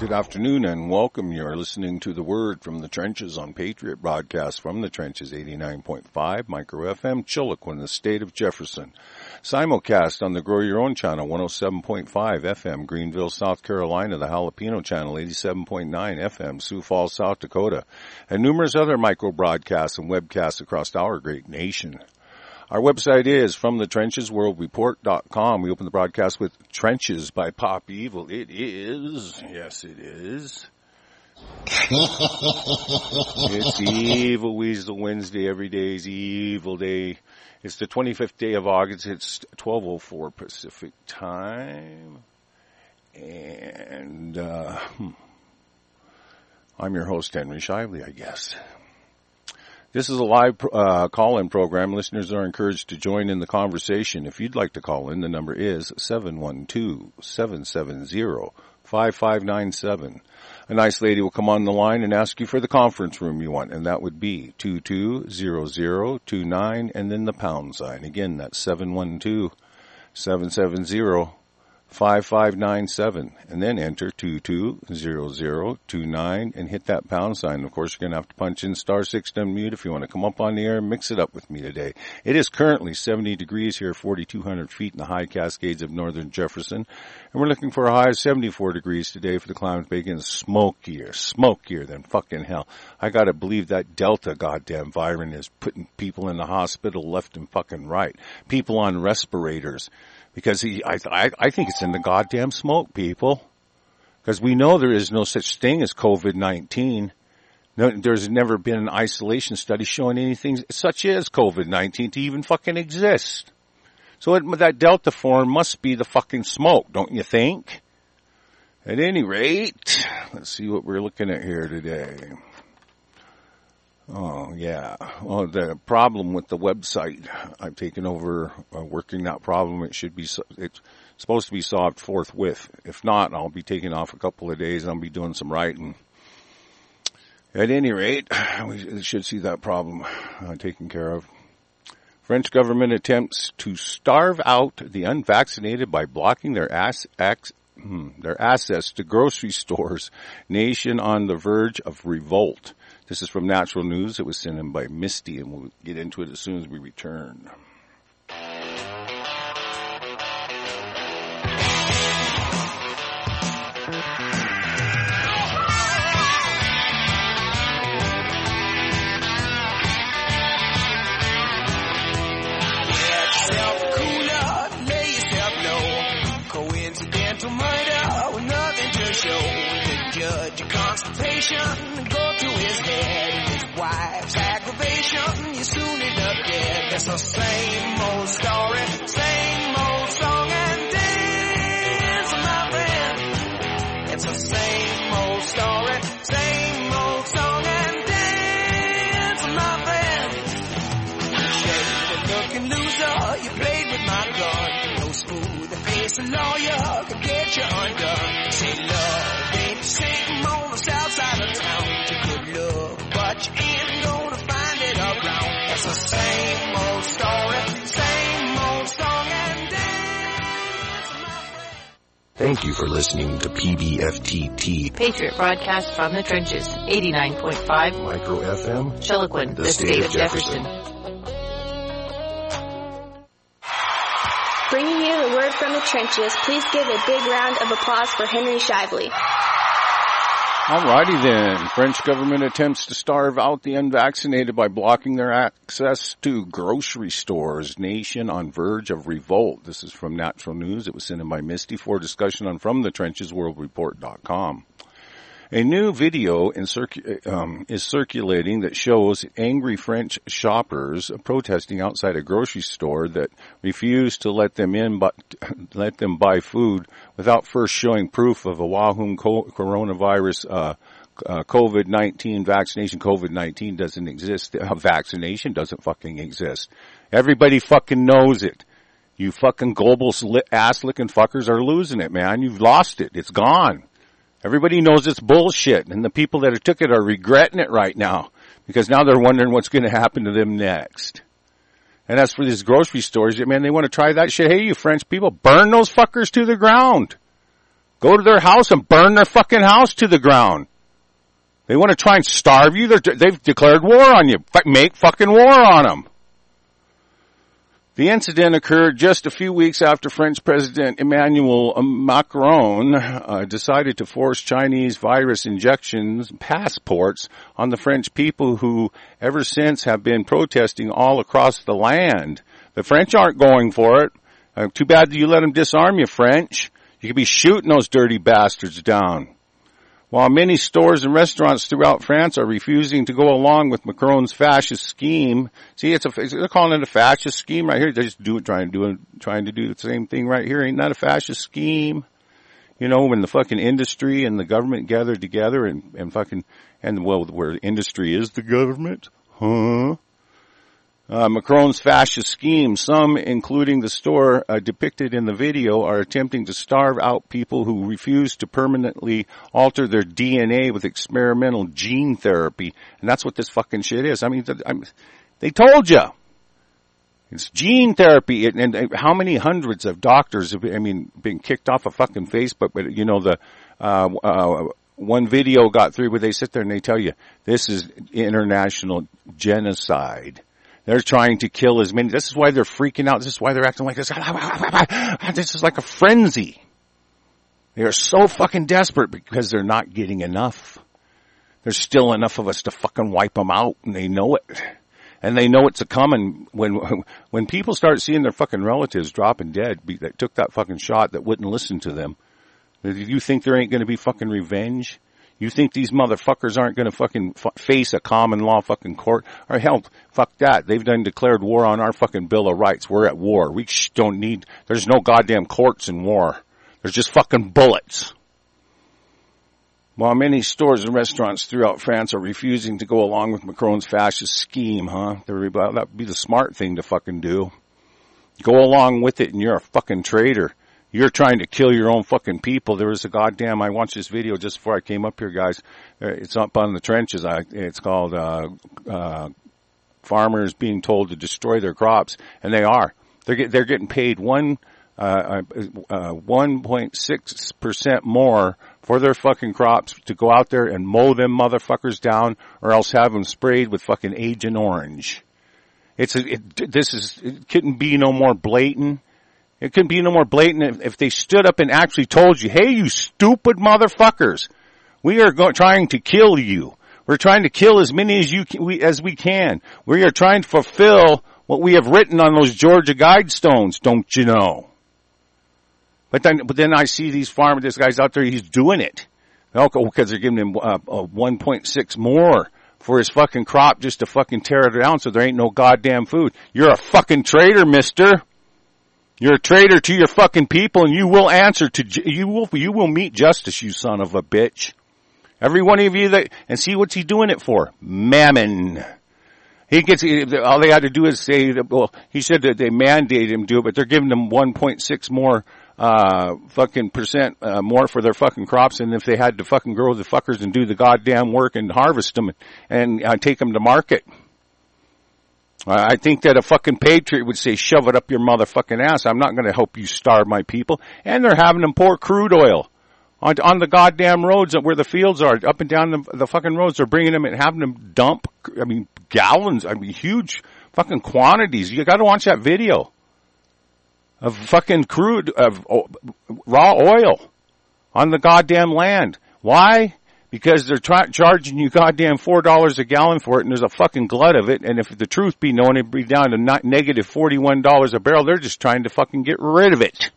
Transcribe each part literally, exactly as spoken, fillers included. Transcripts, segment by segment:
Good afternoon and welcome. You're listening to The Word from the Trenches on Patriot Broadcast from the Trenches eighty-nine point five Micro F M, Chilliquin, the state of Jefferson. Simulcast on the Grow Your Own channel, one oh seven point five F M, Greenville, South Carolina, the Jalapeno channel, eighty-seven point nine F M, Sioux Falls, South Dakota, and numerous other micro broadcasts and webcasts across our great nation. Our website is from the trenches world report dot com. We open the broadcast with Trenches by Pop Evil. It is, yes it is. It's Evil Weasel Wednesday. Every day is Evil Day. It's the twenty-fifth day of August. It's twelve oh four Pacific time. And uh, hmm. I'm your host, Henry Shively, I guess. This is a live uh, call-in program. Listeners are encouraged to join in the conversation. If you'd like to call in, the number is seven one two, seven seven zero, five five nine seven. A nice lady will come on the line and ask you for the conference room you want, and that would be two two zero zero two nine and then the pound sign. Again, that's seven one two, seven seven zero, five five nine seven, and then enter two two zero zero two nine and hit that pound sign. Of course, you're going to have to punch in star six to unmute if you want to come up on the air and mix it up with me today. It is currently seventy degrees here, forty-two hundred feet in the high Cascades of northern Jefferson, and we're looking for a high of seventy-four degrees today for the climate begins smokier, smokier than fucking hell. I got to believe that Delta goddamn virus is putting people in the hospital left and fucking right, people on respirators. Because he, I, I, I think it's in the goddamn smoke, people. Because we know there is no such thing as COVID nineteen. No, there's never been an isolation study showing anything such as COVID nineteen to even fucking exist. So it, that Delta form must be the fucking smoke, don't you think? At any rate, let's see what we're looking at here today. Oh, yeah. Well, the problem with the website, I've taken over uh, working that problem. It should be, it's supposed to be solved forthwith. If not, I'll be taking off a couple of days. I'll be doing some writing. At any rate, we should see that problem uh, taken care of. French government attempts to starve out the unvaccinated by blocking their ass, ac- hmm, their access to grocery stores. Nation on the verge of revolt. This is from Natural News. It was sent in by Misty, and we'll get into it as soon as we return. Constipation, go to his head. His wife's aggravation, you soon end up dead. It's the same old story, same old song and dance, my friend. It's the same old story, same old song and dance, my friend. Shady looking loser, you played with my gun. No smooth face a lawyer could get you undone. Say love ain't Satan on the south side of town. You could look, but you ain't gonna find it around. It's the same old story, same old song and dance. Thank you for listening to P B F T T, Patriot Broadcast from the Trenches, eighty-nine point five Micro F M, Chilliquin, the, the state, state of Jefferson. Jefferson. Bringing you the word from the trenches, please give a big round of applause for Henry Shively. Alrighty then. French government attempts to starve out the unvaccinated by blocking their access to grocery stores. Nation on verge of revolt. This is from Natural News. It was sent in by Misty for discussion on from the trenches world report dot com. A new video in circu- um, is circulating that shows angry French shoppers protesting outside a grocery store that refused to let them in, but let them buy food without first showing proof of a Wuhan co- coronavirus uh, uh, COVID nineteen vaccination. COVID nineteen doesn't exist. A vaccination doesn't fucking exist. Everybody fucking knows it. You fucking global ass-licking fuckers are losing it, man. You've lost it. It's gone. Everybody knows it's bullshit, and the people that took it are regretting it right now because now they're wondering what's going to happen to them next. And as for these grocery stores, man, they want to try that shit. Hey, you French people, burn those fuckers to the ground. Go to their house and burn their fucking house to the ground. They want to try and starve you. They're, they've declared war on you. Make fucking war on them. The incident occurred just a few weeks after French President Emmanuel Macron uh, decided to force Chinese virus injections passports on the French people who ever since have been protesting all across the land. The French aren't going for it. Uh, too bad that you let them disarm you, French. You could be shooting those dirty bastards down. While many stores and restaurants throughout France are refusing to go along with Macron's fascist scheme, see, it's a, they're calling it a fascist scheme right here. They're just do it, trying to do it, trying to do the same thing right here. Ain't that a fascist scheme? You know, when the fucking industry and the government gather together and, and fucking, and well, where industry is the government, huh? Uh, Macron's fascist scheme, some, including the store uh, depicted in the video, are attempting to starve out people who refuse to permanently alter their D N A with experimental gene therapy. And that's what this fucking shit is. I mean, I'm, they told you. It's gene therapy. And, and how many hundreds of doctors have, I mean, been kicked off of fucking Facebook? But, you know, the, uh, uh, one video got through where they sit there and they tell you, this is international genocide. They're trying to kill as many. This is why they're freaking out. This is why they're acting like this. This is like a frenzy. They are so fucking desperate because they're not getting enough. There's still enough of us to fucking wipe them out, and they know it. And they know it's a coming. When when people start seeing their fucking relatives dropping dead that took that fucking shot that wouldn't listen to them, do you think there ain't going to be fucking revenge? You think these motherfuckers aren't going to fucking f- face a common law fucking court? Or hell, fuck that. They've done declared war on our fucking Bill of Rights. We're at war. We sh- don't need, there's no goddamn courts in war. There's just fucking bullets. While many stores and restaurants throughout France are refusing to go along with Macron's fascist scheme, huh? That would be the smart thing to fucking do. Go along with it and you're a fucking traitor. You're trying to kill your own fucking people. There was a goddamn, I watched this video just before I came up here, guys. It's up on the trenches. I, it's called, uh, uh, farmers being told to destroy their crops. And they are. They're, get, they're getting paid one, uh, uh, one point six percent more for their fucking crops to go out there and mow them motherfuckers down or else have them sprayed with fucking Agent Orange. It's a, it, this is, it couldn't be no more blatant. It couldn't be no more blatant if, if they stood up and actually told you, hey, you stupid motherfuckers, we are go- trying to kill you. We're trying to kill as many as you can, we, as we can. We are trying to fulfill what we have written on those Georgia Guidestones, don't you know? But then, but then I see these farmers, this guy's out there, he's doing it. Okay, because they're giving him uh, uh, one point six more for his fucking crop just to fucking tear it down so there ain't no goddamn food. You're a fucking traitor, mister. You're a traitor to your fucking people, and you will answer to, you will, you will meet justice, you son of a bitch. Every one of you that, and see what's he doing it for? Mammon. He gets, all they had to do is say, well, he said that they mandated him to do it, but they're giving them one point six more, uh, fucking percent, uh, more for their fucking crops than if they had to fucking grow the fuckers and do the goddamn work and harvest them and, uh, take them to market. I think that a fucking patriot would say, shove it up your motherfucking ass. I'm not going to help you starve my people. And they're having them pour crude oil on, on the goddamn roads where the fields are, up and down the, the fucking roads. They're bringing them and having them dump, I mean, gallons, I mean, huge fucking quantities. You got to watch that video of fucking crude, of oh, raw oil on the goddamn land. Why? Because they're tra- charging you goddamn four dollars a gallon for it, and there's a fucking glut of it, and if the truth be known, it'd be down to not negative forty-one dollars a barrel. They're just trying to fucking get rid of it.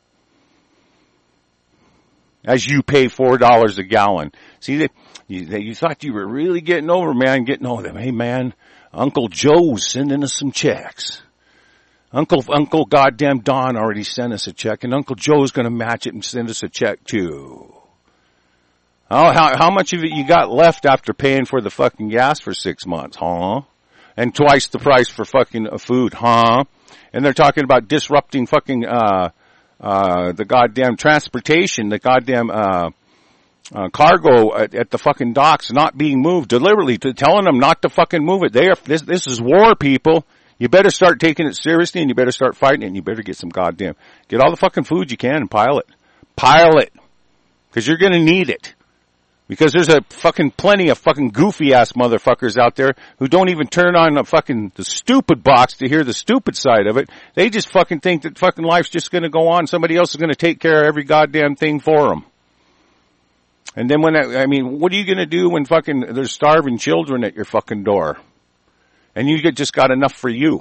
As you pay four dollars a gallon. See, that you, you thought you were really getting over, man, getting over them. Hey, man, Uncle Joe's sending us some checks. Uncle, Uncle goddamn Don already sent us a check, and Uncle Joe's gonna match it and send us a check too. Oh, how, how much of it you got left after paying for the fucking gas for six months, huh? And twice the price for fucking food, huh? And they're talking about disrupting fucking, uh, uh, the goddamn transportation, the goddamn, uh, uh, cargo at, at the fucking docks not being moved deliberately, to telling them not to fucking move it. They are, this, this is war, people. You better start taking it seriously and you better start fighting it and you better get some goddamn, get all the fucking food you can and pile it. Pile it. Because you're going to need it. Because there's a fucking plenty of fucking goofy ass motherfuckers out there who don't even turn on the fucking the stupid box to hear the stupid side of it. They just fucking think that fucking life's just going to go on. Somebody else is going to take care of every goddamn thing for them. And then when I, I mean, what are you going to do when fucking there's starving children at your fucking door, and you just got enough for you?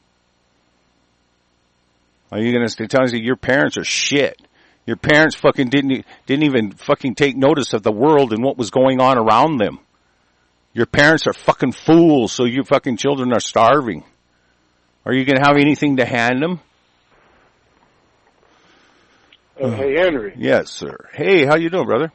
Are you going to tell us that your parents are shit? Your parents fucking didn't didn't even fucking take notice of the world and what was going on around them. Your parents are fucking fools, so your fucking children are starving. Are you going to have anything to hand them? Uh, hey, Henry. Yes, sir. Hey, how you doing, brother?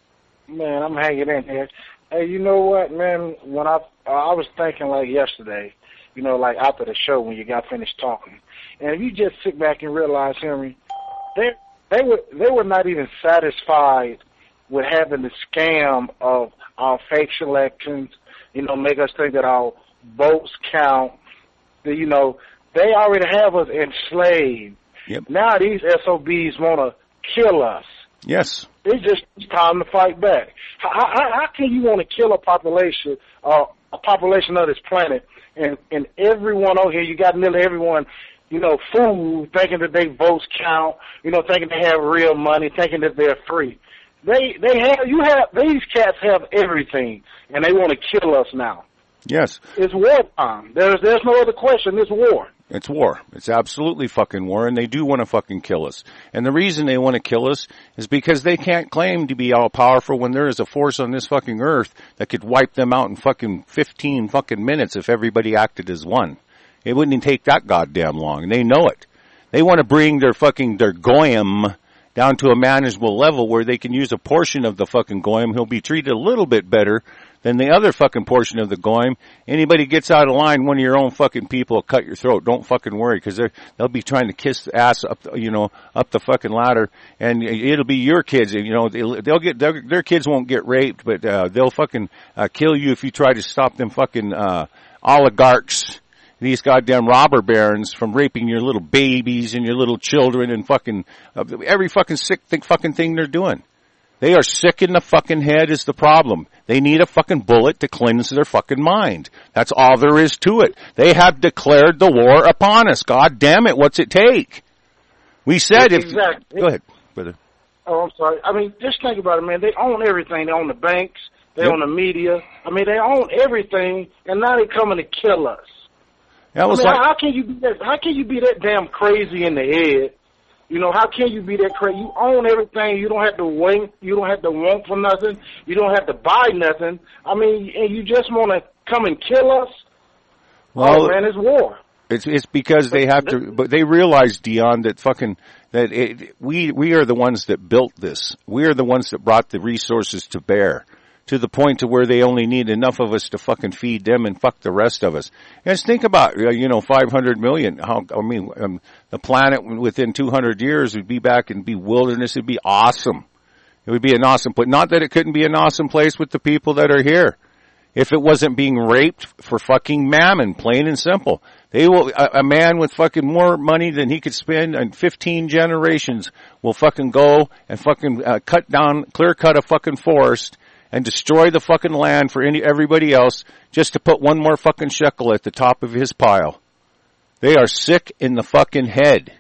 Man, I'm hanging in here. Hey, you know what, man? When I uh, I was thinking like yesterday, you know, like after the show when you got finished talking, and if you just sit back and realize, Henry, they they were they were not even satisfied with having the scam of our fake elections, you know, make us think that our votes count. The, you know, they already have us enslaved. Yep. Now these S O Bs want to kill us. Yes. It's just time to fight back. How, how, how can you want to kill a population, uh, a population of this planet, and, and everyone on here, you got nearly everyone, you know, fooled, thinking that their votes count, you know, thinking they have real money, thinking that they're free. They they have you have these cats have everything, and they want to kill us now. Yes. It's war time. There's there's no other question. It's war. It's war. It's absolutely fucking war, and they do want to fucking kill us. And the reason they want to kill us is because they can't claim to be all powerful when there is a force on this fucking earth that could wipe them out in fucking fifteen fucking minutes if everybody acted as one. It wouldn't take that goddamn long, and they know it. They want to bring their fucking, their goyim down to a manageable level where they can use a portion of the fucking goyim. He'll be treated a little bit better than the other fucking portion of the goyim. Anybody gets out of line, one of your own fucking people will cut your throat. Don't fucking worry, because they're they'll be trying to kiss the ass up, you know, up the fucking ladder, and it'll be your kids. You know, they'll, they'll get their, their kids won't get raped, but uh, they'll fucking uh, kill you if you try to stop them fucking uh, oligarchs, these goddamn robber barons, from raping your little babies and your little children and fucking uh, every fucking sick thing, fucking thing they're doing. They are sick in the fucking head is the problem. They need a fucking bullet to cleanse their fucking mind. That's all there is to it. They have declared the war upon us. God damn it, what's it take? We said if... Exactly. Go ahead, brother. Oh, I'm sorry. I mean, just think about it, man. They own everything. They own the banks. They yep. own the media. I mean, they own everything, and now they're coming to kill us. That was I mean, like... how can you be that, how can you be that damn crazy in the head? You know, how can you be that crazy? You own everything. You don't have to wait. You don't have to want for nothing. You don't have to buy nothing. I mean, and you just want to come and kill us? Well, oh, man, it's war. It's it's because they have to, but they realize, Dion, that fucking, that it, we, we are the ones that built this. We are the ones that brought the resources to bear, to the point to where they only need enough of us to fucking feed them and fuck the rest of us. And just think about, you know, five hundred million. How, I mean, um, the planet within two hundred years would be back and be wilderness. It'd be awesome. It would be an awesome place. Not that it couldn't be an awesome place with the people that are here. If it wasn't being raped for fucking mammon, plain and simple. They will, a, a man with fucking more money than he could spend in fifteen generations will fucking go and fucking uh, cut down, clear cut a fucking forest and destroy the fucking land for any everybody else just to put one more fucking shekel at the top of his pile. They are sick in the fucking head.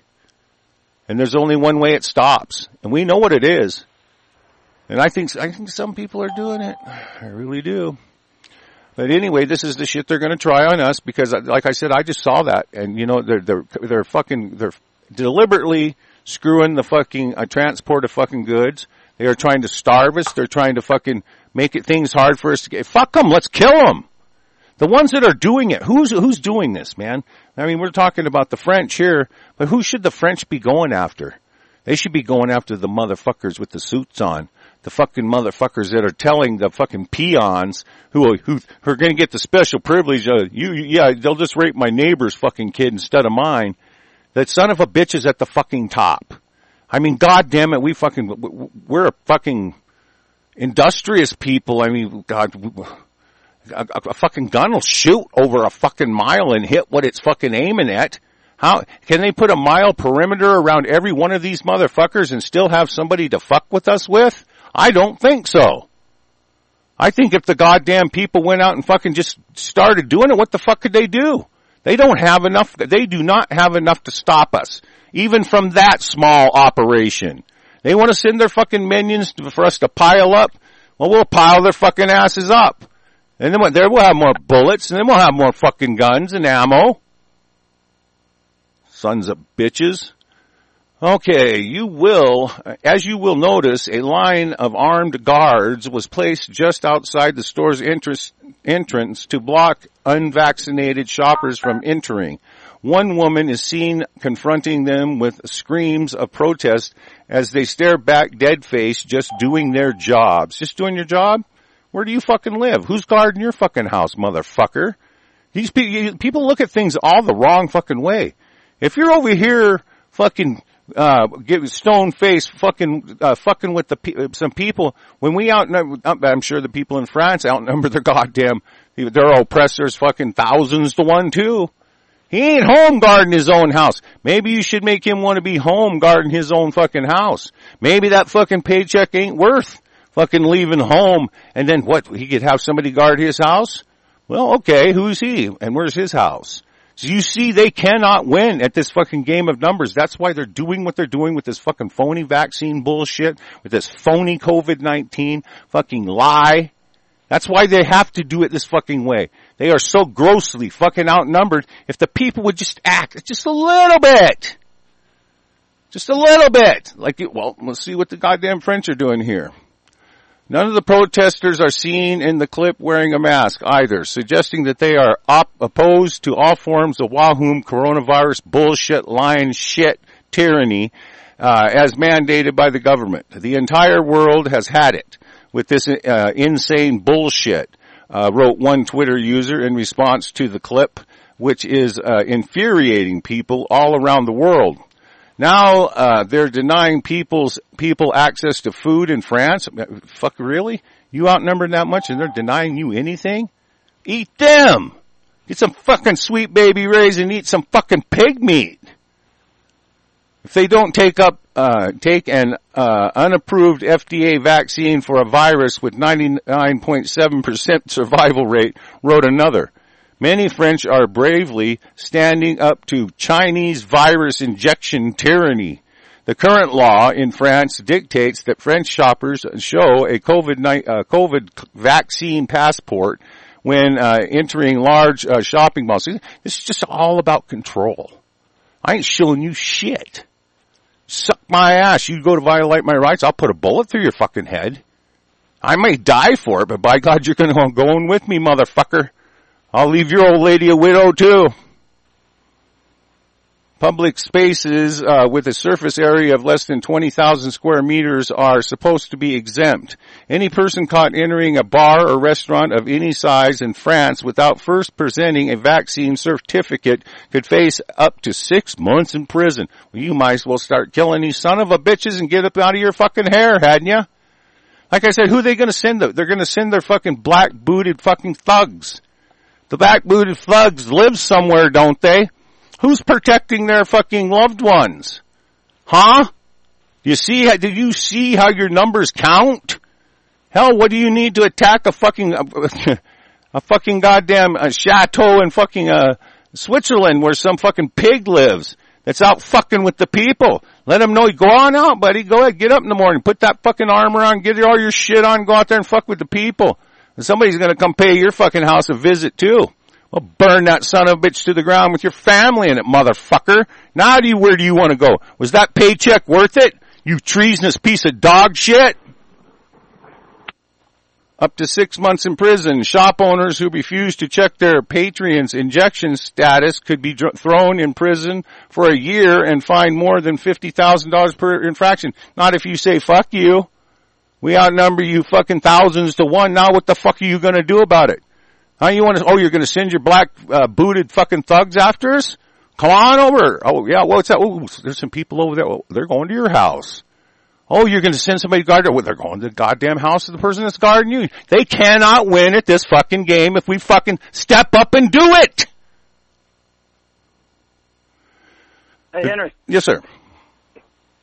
And there's only one way it stops. And we know what it is. And I think I think some people are doing it. I really do. But anyway, this is the shit they're going to try on us because, like I said, I just saw that. And, you know, they're they're they're fucking, they're deliberately screwing the fucking uh, transport of fucking goods. They are trying to starve us. They're trying to fucking make it things hard for us to get. Fuck them. Let's kill them. The ones that are doing it. Who's who's doing this, man? I mean, we're talking about the French here, but who should the French be going after? They should be going after the motherfuckers with the suits on. The fucking motherfuckers that are telling the fucking peons who who, who are going to get the special privilege. Uh, you, yeah, they'll just rape my neighbor's fucking kid instead of mine. That son of a bitch is at the fucking top. I mean, God damn it, we fucking, we're a fucking industrious people. I mean, God, a, a fucking gun will shoot over a fucking mile and hit what it's fucking aiming at. How, can they put a mile perimeter around every one of these motherfuckers and still have somebody to fuck with us with? I don't think so. I think if the goddamn people went out and fucking just started doing it, what the fuck could they do? They don't have enough, they do not have enough to stop us, even from that small operation. They want to send their fucking minions to, for us to pile up. Well, we'll pile their fucking asses up. And then there we'll have more bullets, and then we'll have more fucking guns and ammo. Sons of bitches. Okay, you will, as you will notice, a line of armed guards was placed just outside the store's entrance, entrance to block unvaccinated shoppers from entering. One woman is seen confronting them with screams of protest as they stare back dead-faced, just doing their jobs. Just doing your job? Where do you fucking live? Who's guarding your fucking house, motherfucker? These pe- people look at things all the wrong fucking way. If you're over here fucking uh give stone face fucking uh fucking with the pe- some people, when we outnumber, I'm sure the people in France outnumber their goddamn, their oppressors fucking thousands to one too. He ain't home guarding his own house. Maybe you should make him want to be home guarding his own fucking house. Maybe that fucking paycheck ain't worth fucking leaving home, and then what, he could have somebody guard his house? Well, okay, who's he? And where's his house? So you see, they cannot win at this fucking game of numbers. That's why they're doing what they're doing with this fucking phony vaccine bullshit, with this phony COVID nineteen fucking lie. That's why they have to do it this fucking way. They are so grossly fucking outnumbered. If the people would just act just a little bit, just a little bit, like, well, let's see what the goddamn French are doing here. None of the protesters are seen in the clip wearing a mask either, suggesting that they are op- opposed to all forms of Wahoo coronavirus bullshit, lying shit, tyranny, uh, as mandated by the government. The entire world has had it with this uh, insane bullshit, uh, wrote one Twitter user in response to the clip, which is uh, infuriating people all around the world. Now, uh, they're denying people's, people access to food in France. Fuck, really? You outnumbered that much and they're denying you anything? Eat them! Get some fucking Sweet Baby Rays and eat some fucking pig meat. If they don't take up, uh, take an, uh, unapproved F D A vaccine for a virus with ninety-nine point seven percent survival rate, wrote another. Many French are bravely standing up to Chinese virus injection tyranny. The current law in France dictates that French shoppers show a COVID, uh, COVID vaccine passport when uh, entering large uh, shopping malls. This is just all about control. I ain't showing you shit. Suck my ass. You go to violate my rights, I'll put a bullet through your fucking head. I may die for it, but by God, you're going to go in with me, motherfucker. I'll leave your old lady a widow too. Public spaces uh, with a surface area of less than twenty thousand square meters are supposed to be exempt. Any person caught entering a bar or restaurant of any size in France without first presenting a vaccine certificate could face up to six months in prison. Well, you might as well start killing these son of a bitches and get up out of your fucking hair, hadn't you? Like I said, who are they going to send? They're going to send their fucking black-booted fucking thugs. The black-booted thugs live somewhere, don't they? Who's protecting their fucking loved ones? Huh? You see, did you see how your numbers count? Hell, what do you need to attack a fucking, a fucking goddamn a chateau in fucking, uh, Switzerland where some fucking pig lives that's out fucking with the people? Let them know, go on out, buddy, go ahead, get up in the morning, put that fucking armor on, get all your shit on, go out there and fuck with the people. And somebody's gonna come pay your fucking house a visit too. Well, burn that son of a bitch to the ground with your family in it, motherfucker. Now do you, where do you want to go? Was that paycheck worth it? You treasonous piece of dog shit? Up to six months in prison. Shop owners who refuse to check their patrons' injection status could be dr- thrown in prison for a year and fined more than fifty thousand dollars per infraction. Not if you say, fuck you. We outnumber you fucking thousands to one. Now what the fuck are you going to do about it? Huh? You want to, oh, you're going to send your black, uh, booted fucking thugs after us? Come on over. Oh, yeah, what's that? Oh, there's some people over there. Oh, they're going to your house. Oh, you're going to send somebody to guard it. Well, they're going to the goddamn house of the person that's guarding you. They cannot win at this fucking game if we fucking step up and do it. Hey, Henry. Yes, sir.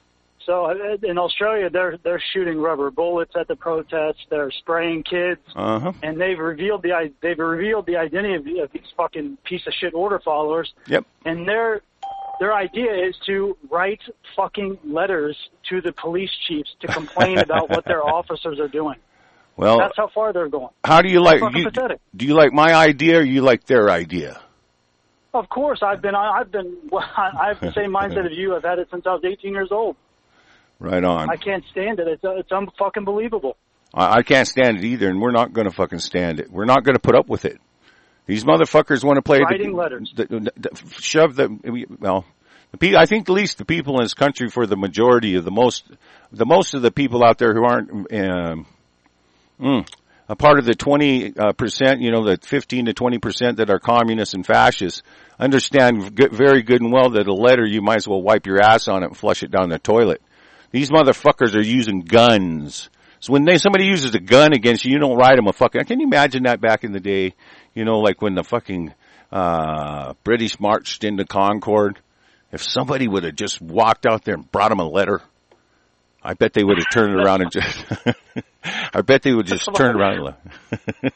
So uh, in Australia, they're they're shooting rubber bullets at the protests. They're spraying kids, uh-huh. and they've revealed the they've revealed the identity of, the, of these fucking piece of shit order followers. Yep. And their their idea is to write fucking letters to the police chiefs to complain about what their officers are doing. Well, that's how far they're going. How do you like? Fucking You, pathetic. do you like my idea, or you like their idea? Of course, I've been I've been I have the same mindset as you. I've had it since I was eighteen years old. Right on. I can't stand it. It's it's unfucking believable. I, I can't stand it either, and we're not going to fucking stand it. We're not going to put up with it. These motherfuckers want to play Writing the, letters. The, the, the, shove the well. The pe- I think at least the people in this country, for the majority of the most, the most of the people out there who aren't um, mm, a part of the twenty uh, percent, you know, the fifteen to twenty percent that are communists and fascists, understand good, very good and well that a letter you might as well wipe your ass on it and flush it down the toilet. These motherfuckers are using guns. So when they, somebody uses a gun against you, you don't write them a fucking, can you imagine that back in the day? You know, like when the fucking, uh, British marched into Concord. If somebody would have just walked out there and brought them a letter, I bet they would have turned it around and just, I bet they would just turn around and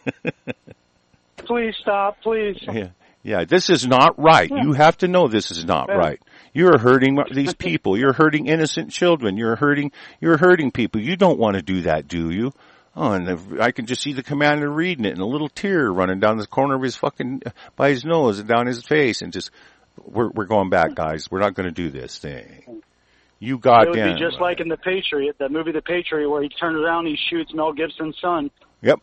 Please stop, please. Yeah. Yeah, this is not right. You have to know this is not right. You're hurting these people. You're hurting innocent children. You're hurting, you're hurting people. You don't want to do that, do you? Oh, and the, I can just see the commander reading it and a little tear running down the corner of his fucking, by his nose and down his face, and just, we're, we're going back, guys. We're not going to do this thing. You goddamn. It would be just like in The Patriot, that movie The Patriot, where he turns around and he shoots Mel Gibson's son. Yep.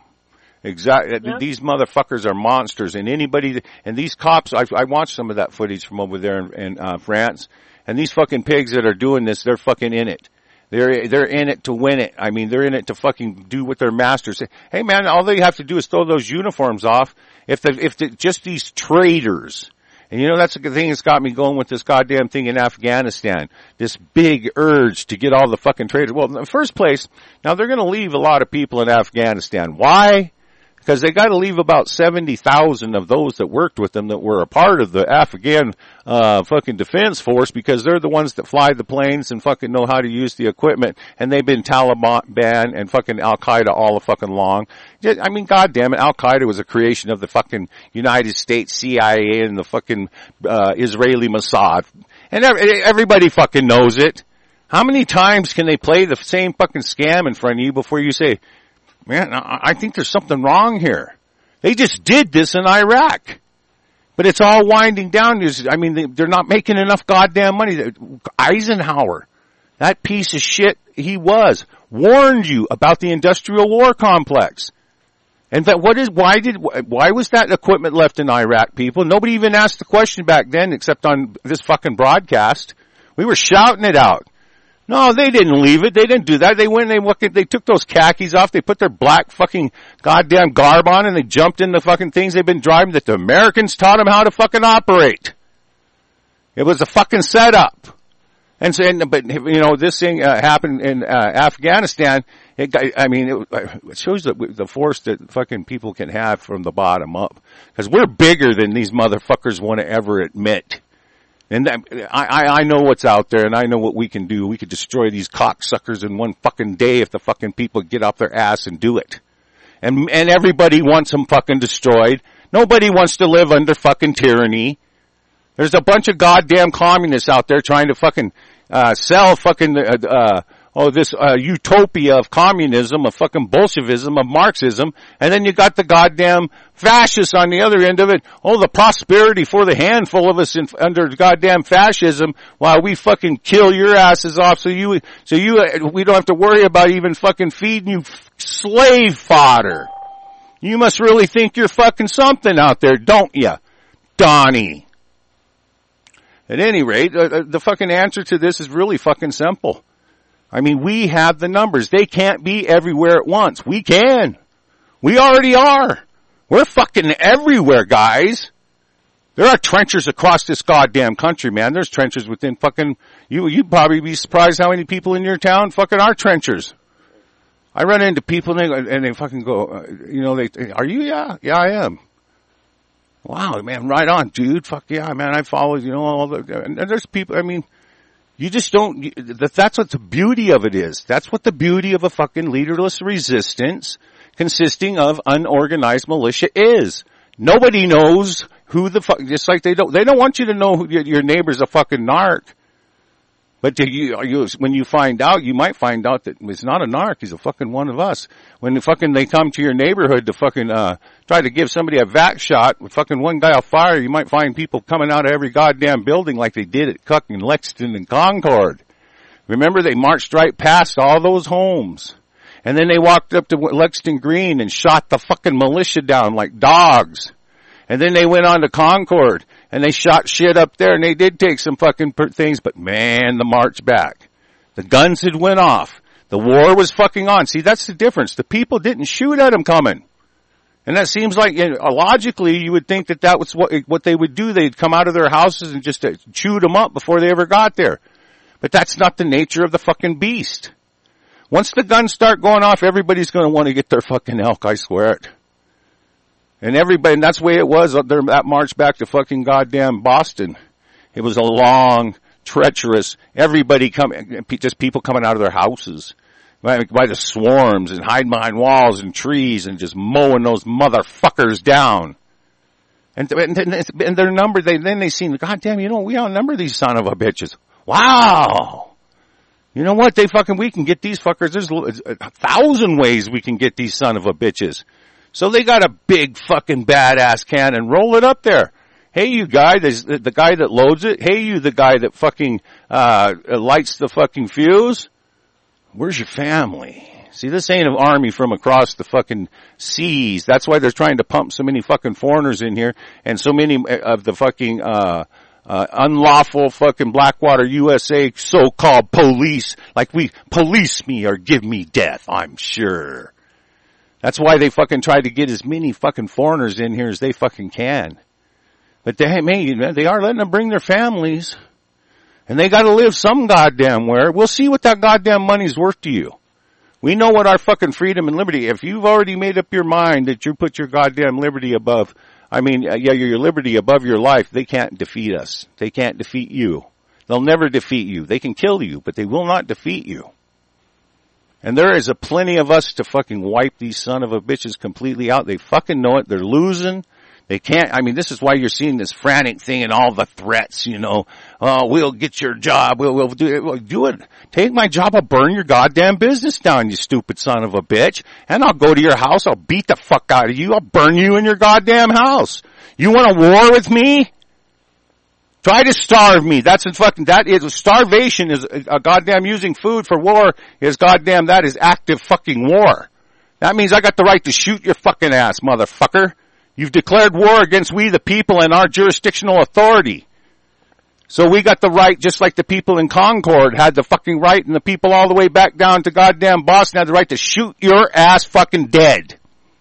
Exactly. Yeah. These motherfuckers are monsters, and anybody, and these cops, I, I watched some of that footage from over there in, in uh, France, and these fucking pigs that are doing this, they're fucking in it. They're, they're in it to win it. I mean, they're in it to fucking do what their masters say. Hey man, all they have to do is throw those uniforms off. If the, if the, just these traitors, and you know, that's the thing that's got me going with this goddamn thing in Afghanistan. This big urge to get all the fucking traitors. Well, in the first place, now they're gonna leave a lot of people in Afghanistan. Why? Because they got to leave about seventy thousand of those that worked with them that were a part of the Afghan uh fucking defense force, because they're the ones that fly the planes and fucking know how to use the equipment, and they've been Taliban and fucking Al-Qaeda all the fucking long. I mean, goddamn it, Al-Qaeda was a creation of the fucking United States C I A and the fucking uh Israeli Mossad. And everybody fucking knows it. How many times can they play the same fucking scam in front of you before you say, man, I think there's something wrong here. They just did this in Iraq. But it's all winding down. I mean, they're not making enough goddamn money. Eisenhower, that piece of shit he was, warned you about the industrial war complex. And that what is, why did, why was that equipment left in Iraq, people? Nobody even asked the question back then except on this fucking broadcast. We were shouting it out. No, they didn't leave it. They didn't do that. They went and they looked at, they took those khakis off. They put their black fucking goddamn garb on and they jumped in the fucking things they've been driving that the Americans taught them how to fucking operate. It was a fucking setup. And so, and, but you know, this thing uh, happened in uh, Afghanistan. It, I mean, it, it shows the, the force that fucking people can have from the bottom up. Because we're bigger than these motherfuckers want to ever admit. And that, I, I know what's out there, and I know what we can do. We could destroy these cocksuckers in one fucking day if the fucking people get off their ass and do it. And, and everybody wants them fucking destroyed. Nobody wants to live under fucking tyranny. There's a bunch of goddamn communists out there trying to fucking, uh, sell fucking, uh, uh oh, this, uh, utopia of communism, of fucking Bolshevism, of Marxism, and then you got the goddamn fascists on the other end of it. Oh, the prosperity for the handful of us in, under goddamn fascism, while we fucking kill your asses off so you, so you, we don't have to worry about even fucking feeding you slave fodder. You must really think you're fucking something out there, don't you, Donnie? At any rate, uh, the fucking answer to this is really fucking simple. I mean, we have the numbers. They can't be everywhere at once. We can. We already are. We're fucking everywhere, guys. There are trenches across this goddamn country, man. There's trenches within fucking, you, you'd probably be surprised how many people in your town fucking are trenchers. I run into people and they, and they fucking go, uh, you know, they, are you? Yeah, yeah, I am. Wow, man, right on, dude. Fuck yeah, man. I follow, you know, all the, and there's people, I mean, You just don't, that's what the beauty of it is. That's what the beauty of a fucking leaderless resistance consisting of unorganized militia is. Nobody knows who the fuck, just like they don't, they don't want you to know who your, your neighbor's a fucking narc. But you, you, when you find out, you might find out that it's not a narc, he's a fucking one of us. When the fucking they come to your neighborhood to fucking, uh, try to give somebody a vac shot with fucking one guy on fire, you might find people coming out of every goddamn building like they did at fucking Lexington and Concord. Remember, they marched right past all those homes. And then they walked up to Lexington Green and shot the fucking militia down like dogs. And then they went on to Concord and they shot shit up there and they did take some fucking per- things, but man, the march back. The guns had went off. The war was fucking on. See, that's the difference. The people didn't shoot at them coming. And that seems like, you know, logically, you would think that that was what, what they would do. They'd come out of their houses and just uh, chew them up before they ever got there. But that's not the nature of the fucking beast. Once the guns start going off, everybody's going to want to get their fucking elk, I swear it. And everybody, and that's the way it was up there, that march back to fucking goddamn Boston. It was a long, treacherous, everybody coming, just people coming out of their houses by, by the swarms and hiding behind walls and trees and just mowing those motherfuckers down. And, and, and their number, they, then they seen, goddamn, you know, we outnumber these son of a bitches. Wow. You know what? They fucking, we can get these fuckers. There's a thousand ways we can get these son of a bitches. So they got a big fucking badass cannon. Roll it up there. Hey, you guy, the, the guy that loads it. Hey, you, the guy that fucking, uh, lights the fucking fuse. Where's your family? See, this ain't an army from across the fucking seas. That's why they're trying to pump so many fucking foreigners in here and so many of the fucking, uh, Uh, unlawful fucking Blackwater U S A so-called police, like we, police me or give me death, I'm sure. That's why they fucking try to get as many fucking foreigners in here as they fucking can. But they, man, they are letting them bring their families. And they gotta live some goddamn where. We'll see what that goddamn money's worth to you. We know what our fucking freedom and liberty, if you've already made up your mind that you put your goddamn liberty above, I mean, yeah, your liberty above your life, they can't defeat us. They can't defeat you. They'll never defeat you. They can kill you, but they will not defeat you. And there is a plenty of us to fucking wipe these son of a bitches completely out. They fucking know it. They're losing. They can't, I mean, this is why you're seeing this frantic thing and all the threats, you know. Oh, we'll get your job. We'll, we'll do it. We'll do it. Take my job. I'll burn your goddamn business down, you stupid son of a bitch. And I'll go to your house. I'll beat the fuck out of you. I'll burn you in your goddamn house. You want a war with me? Try to starve me. That's a fucking, that is, starvation is a goddamn using food for war is goddamn, that is active fucking war. That means I got the right to shoot your fucking ass, motherfucker. You've declared war against we the people and our jurisdictional authority. So we got the right, just like the people in Concord had the fucking right, and the people all the way back down to goddamn Boston had the right to shoot your ass fucking dead.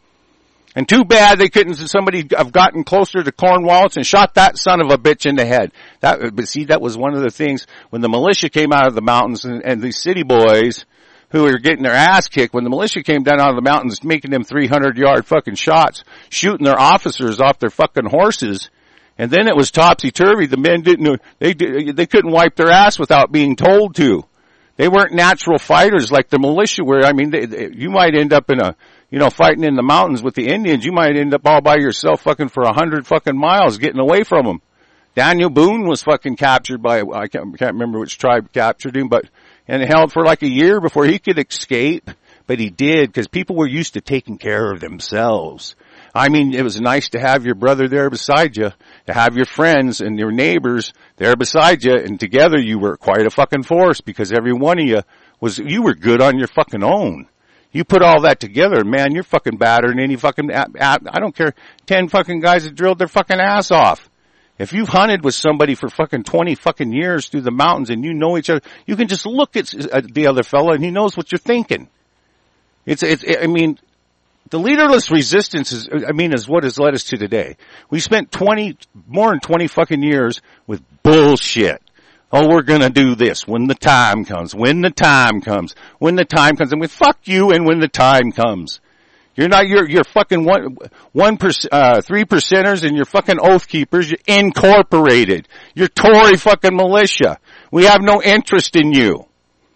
And too bad they couldn't, somebody have gotten closer to Cornwallis and shot that son of a bitch in the head. That, but see, that was one of the things when the militia came out of the mountains and, and these city boys who were getting their ass kicked, when the militia came down out of the mountains making them three hundred yard fucking shots, shooting their officers off their fucking horses, and then it was topsy-turvy. The men didn't, they they couldn't wipe their ass without being told to. They weren't natural fighters like the militia were. I mean, they, they, you might end up in a, you know, fighting in the mountains with the Indians. You might end up all by yourself fucking for a hundred fucking miles getting away from them. Daniel Boone was fucking captured by, I can't, can't remember which tribe captured him, but, and held for like a year before he could escape. But he did, because people were used to taking care of themselves. I mean, it was nice to have your brother there beside you, to have your friends and your neighbors there beside you, and together you were quite a fucking force, because every one of you was, you were good on your fucking own. You put all that together, man, you're fucking better than any fucking, I don't care, ten fucking guys that drilled their fucking ass off. If you've hunted with somebody for fucking twenty fucking years through the mountains and you know each other, you can just look at the other fella and he knows what you're thinking. It's, it's, I mean, the leaderless resistance is, I mean, is what has led us to today. We spent twenty, more than twenty fucking years with bullshit. Oh, we're gonna do this when the time comes, when the time comes, when the time comes, and we fuck you and when the time comes. You're not, you're, you're fucking one, one, per, uh, three percenters and you're fucking oath keepers. You're incorporated. You're Tory fucking militia. We have no interest in you.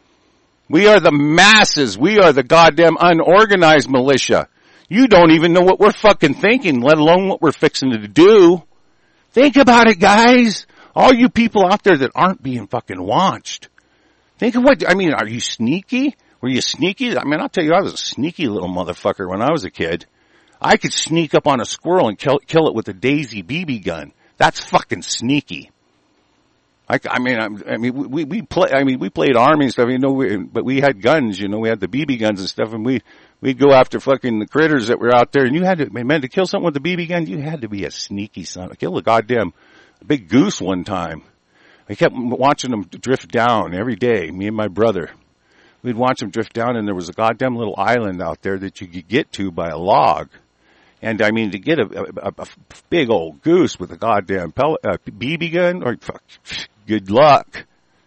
We are the masses. We are the goddamn unorganized militia. You don't even know what we're fucking thinking, let alone what we're fixing to do. Think about it, guys. All you people out there that aren't being fucking watched. Think of what, I mean, are you sneaky? Were you sneaky? I mean, I'll tell you, I was a sneaky little motherfucker when I was a kid. I could sneak up on a squirrel and kill, kill it with a Daisy B B gun. That's fucking sneaky. I, I mean, I, I mean, we, we play, I mean, we played army and stuff, you know, we, but we had guns, you know, we had the B B guns and stuff, and we, we'd go after fucking the critters that were out there, and you had to, man, to kill something with a B B gun, you had to be a sneaky son. I killed a goddamn big goose one time. I kept watching them drift down every day, me and my brother. We'd watch them drift down, and there was a goddamn little island out there that you could get to by a log. And I mean, to get a, a, a big old goose with a goddamn pellet, uh, B B gun, or fuck, good luck.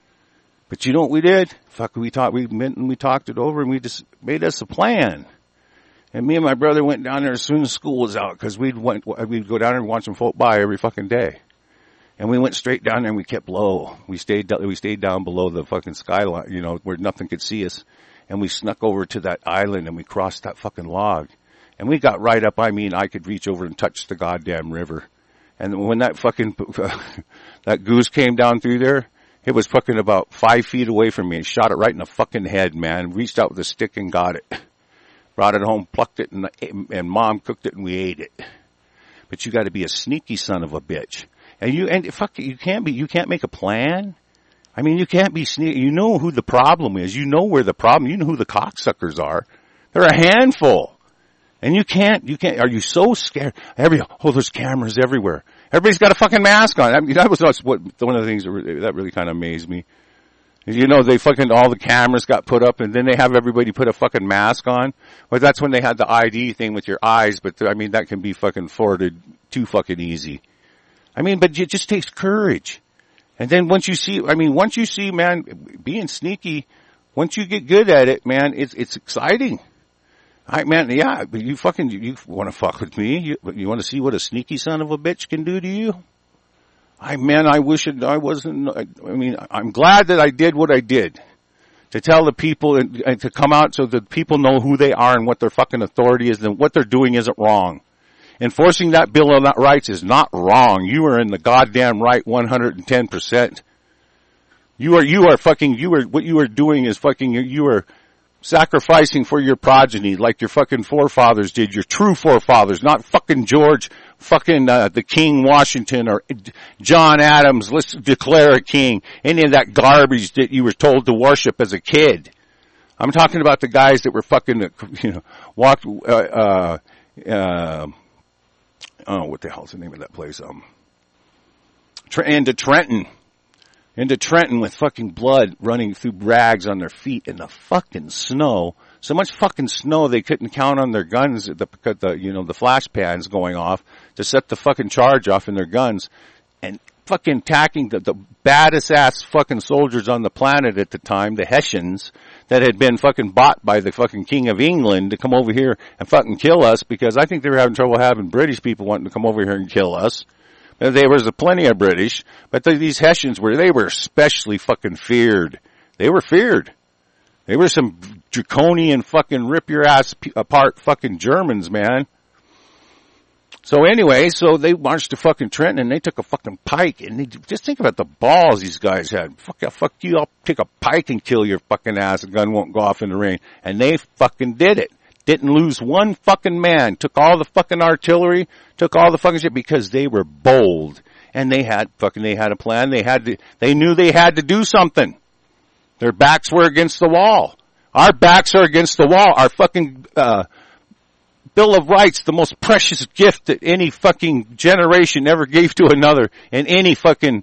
But you know what we did? Fuck, we talked, we met and we talked it over, and we just made us a plan. And me and my brother went down there as soon as school was out, because we'd went, we'd go down there and watch them float by every fucking day. And we went straight down there and we kept low. We stayed, we stayed down below the fucking skyline, you know, where nothing could see us. And we snuck over to that island and we crossed that fucking log. And we got right up, I mean, I could reach over and touch the goddamn river. And when that fucking, that goose came down through there, it was fucking about five feet away from me and shot it right in the fucking head, man. Reached out with a stick and got it. Brought it home, plucked it, and, and mom cooked it and we ate it. But you gotta be a sneaky son of a bitch. And you, and fuck, you can't be, you can't make a plan. I mean, you can't be sneaky. You know who the problem is. You know where the problem, you know who the cocksuckers are. They're a handful. And you can't, you can't, are you so scared? Every, oh, there's cameras everywhere. Everybody's got a fucking mask on. I mean, that was what, one of the things that really, that really kind of amazed me. You know, they fucking, all the cameras got put up and then they have everybody put a fucking mask on. But that's when they had the I D thing with your eyes, but I mean, that can be fucking forwarded too fucking easy. I mean, but it just takes courage. And then once you see, I mean, once you see, man, being sneaky, once you get good at it, man, it's, it's exciting. I, man, yeah, but you fucking, you, you want to fuck with me? You, you want to see what a sneaky son of a bitch can do to you? I, man, I wish it, I wasn't, I, I mean, I'm glad that I did what I did. To tell the people and, and to come out so that people know who they are and what their fucking authority is and what they're doing isn't wrong. Enforcing that Bill of Rights is not wrong. You are in the goddamn right one hundred ten percent. You are, you are fucking, you are, what you are doing is fucking, you are sacrificing for your progeny like your fucking forefathers did, your true forefathers, not fucking George, fucking, uh, the King Washington or John Adams, let's declare a king, any of that garbage that you were told to worship as a kid. I'm talking about the guys that were fucking, you know, walked, uh, uh, uh, oh, what the hell's the name of that place? Um, into Trenton. Into Trenton with fucking blood running through rags on their feet in the fucking snow. So much fucking snow they couldn't count on their guns, the, because the, you know, the flash pans going off to set the fucking charge off in their guns. And fucking attacking the, the baddest ass fucking soldiers on the planet at the time, the Hessians, that had been fucking bought by the fucking King of England to come over here and fucking kill us, because I think they were having trouble having British people wanting to come over here and kill us. There was a plenty of British, but the, these Hessians were, they were especially fucking feared. They were feared. They were some draconian fucking rip your ass apart fucking Germans, man. So anyway, so they marched to fucking Trenton and they took a fucking pike, and they, just think about the balls these guys had. Fuck, fuck you, I'll take a pike and kill your fucking ass. The gun won't go off in the rain. And they fucking did it. Didn't lose one fucking man. Took all the fucking artillery, took all the fucking shit because they were bold. And they had fucking, they had a plan. They had to, they knew they had to do something. Their backs were against the wall. Our backs are against the wall. Our fucking, uh, Bill of Rights, the most precious gift that any fucking generation ever gave to another in any fucking,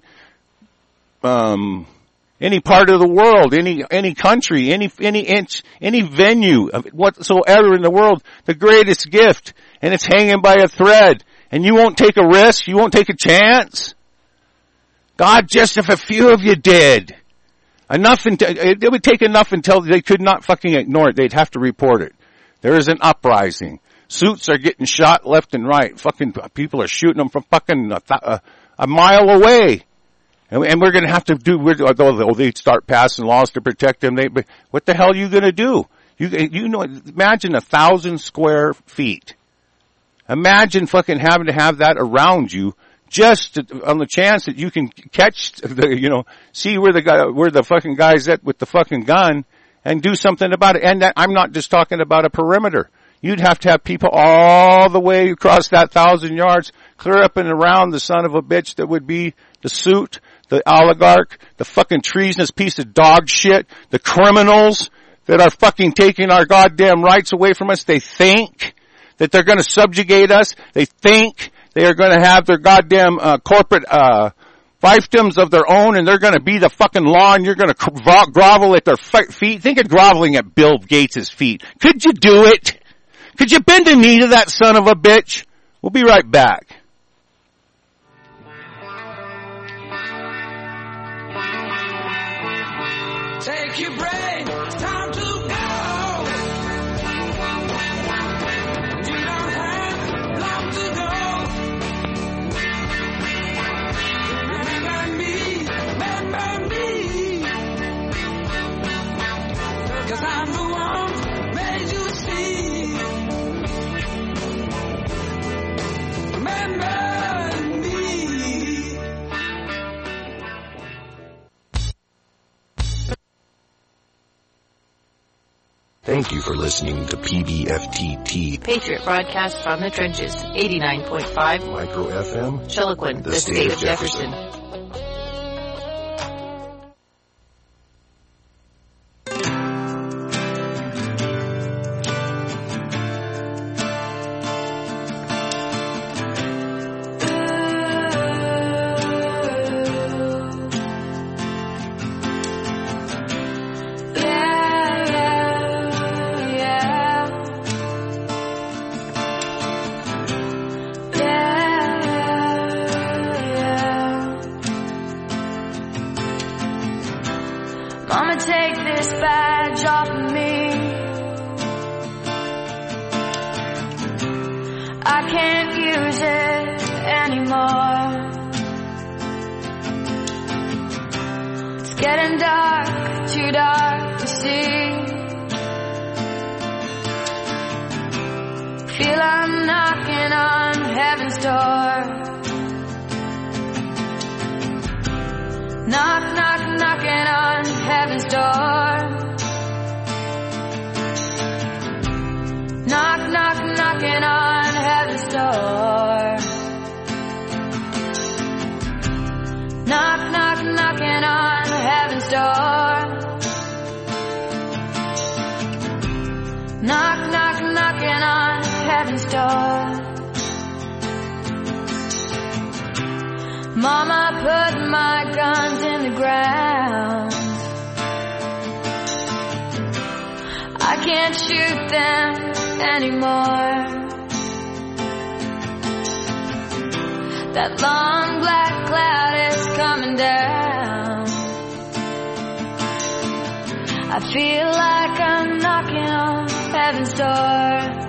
um, any part of the world, any, any country, any, any inch, any venue, whatsoever in the world, the greatest gift. And it's hanging by a thread. And you won't take a risk, you won't take a chance. God, just if a few of you did. Enough, it would take enough until they could not fucking ignore it. They'd have to report it. There is an uprising. Suits are getting shot left and right. Fucking people are shooting them from fucking a, a, a mile away. And, and we're going to have to do, we're, although they start passing laws to protect them, they, what the hell are you going to do? You, you know, imagine a thousand square feet. Imagine fucking having to have that around you just to, on the chance that you can catch the, you know, see where the guy, where the fucking guy's at with the fucking gun and do something about it. And that, I'm not just talking about a perimeter. You'd have to have people all the way across that thousand yards, clear up and around the son of a bitch that would be the suit, the oligarch, the fucking treasonous piece of dog shit, the criminals that are fucking taking our goddamn rights away from us. They think that they're going to subjugate us. They think they are going to have their goddamn uh, corporate uh fiefdoms of their own, and they're going to be the fucking law, and you're going to grovel at their feet. Think of groveling at Bill Gates' feet. Could you do it? Could you bend a knee to that son of a bitch? We'll be right back. Take your break, it's time to go. You don't have long to go. Remember me, remember me. 'Cause I'm the one who made you see. Remember me. Thank you for listening to P B F T T Patriot Broadcast from the Trenches, eighty-nine point five Micro F M, Chiloquin, the, the state of Jefferson. Mama, take this badge off of me. I can't use it anymore. It's getting dark, too dark to see. Feel I'm knocking on heaven's door. Knock, knock, knocking on heaven's door. Knock, knock, knocking on heaven's door. Knock, knock, knocking on heaven's door. Knock, knock, knocking on heaven's door. Mama put my guns in the ground. I can't shoot them anymore. That long black cloud is coming down. I feel like I'm knocking on heaven's door.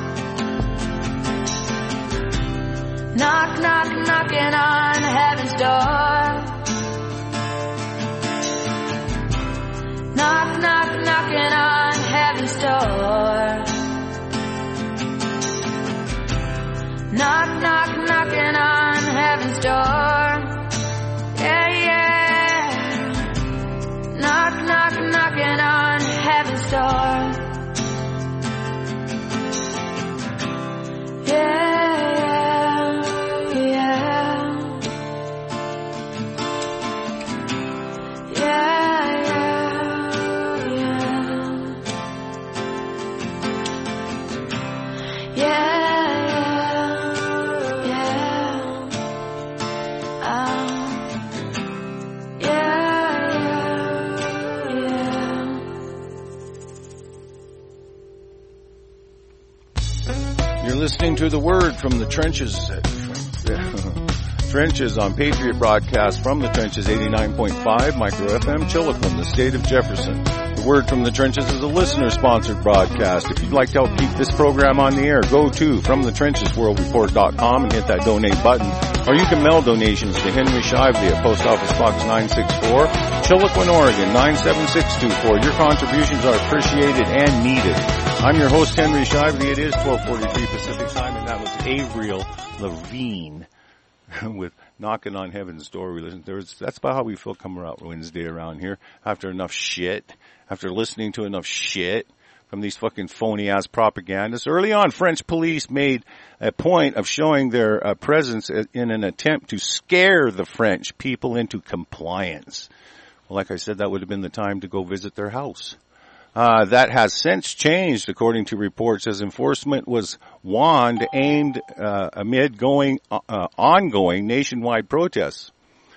Knock, knock, knocking on heaven's door. Knock, knock, knocking on heaven's door. Knock, knock, knocking on heaven's door. Yeah, yeah. Knock, knock, knocking on heaven's door. Yeah. Listening to the word from the trenches, trenches on Patriot Broadcast from the Trenches, eighty-nine point five Micro F M, Chiloquin, the state of Jefferson. The Word from the Trenches is a listener-sponsored broadcast. If you'd like to help keep this program on the air, go to from the trenches world report dot com and hit that donate button. Or you can mail donations to Henry Shively at Post Office Box nine sixty-four, Chiloquin, Oregon nine seven six two four. Your contributions are appreciated and needed. I'm your host, Henry Shively. It is twelve forty-three Pacific Time, and that was Avril Lavigne with Knocking on Heaven's Door. We listen. There's, that's about how we feel coming out Wednesday around here. After enough shit, after listening to enough shit from these fucking phony-ass propagandists. Early on, French police made a point of showing their uh, presence in an attempt to scare the French people into compliance. Well, like I said, that would have been the time to go visit their house. Uh, that has since changed, according to reports, as enforcement was wand aimed uh, amid going uh, ongoing nationwide protests.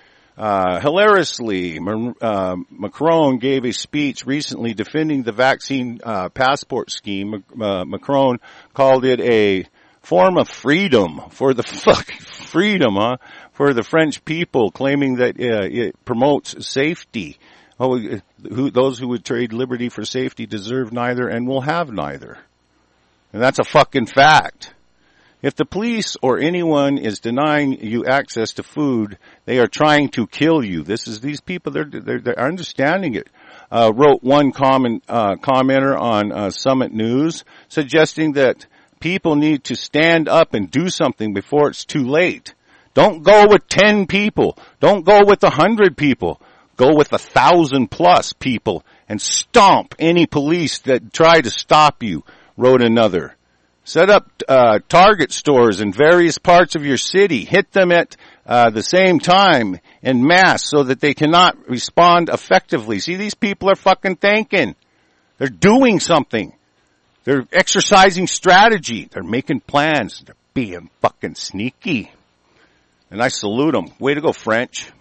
Uh, hilariously, uh, Macron gave a speech recently defending the vaccine uh, passport scheme. Uh, Macron called it a form of freedom for the fuck freedom, huh? For the French people, claiming that uh, it promotes safety. Oh, who, those who would trade liberty for safety deserve neither and will have neither. And that's a fucking fact. If the police or anyone is denying you access to food, they are trying to kill you. This is these people, they're, they're, they're understanding it. Uh, wrote one comment, uh, commenter on uh, Summit News, suggesting that people need to stand up and do something before it's too late. Don't go with ten people. Don't go with a hundred people. Go with a thousand plus people and stomp any police that try to stop you, wrote another. Set up uh, Target stores in various parts of your city. Hit them at uh, the same time en masse so that they cannot respond effectively. See, these people are fucking thinking. They're doing something. They're exercising strategy. They're making plans. They're being fucking sneaky. And I salute them. Way to go, French.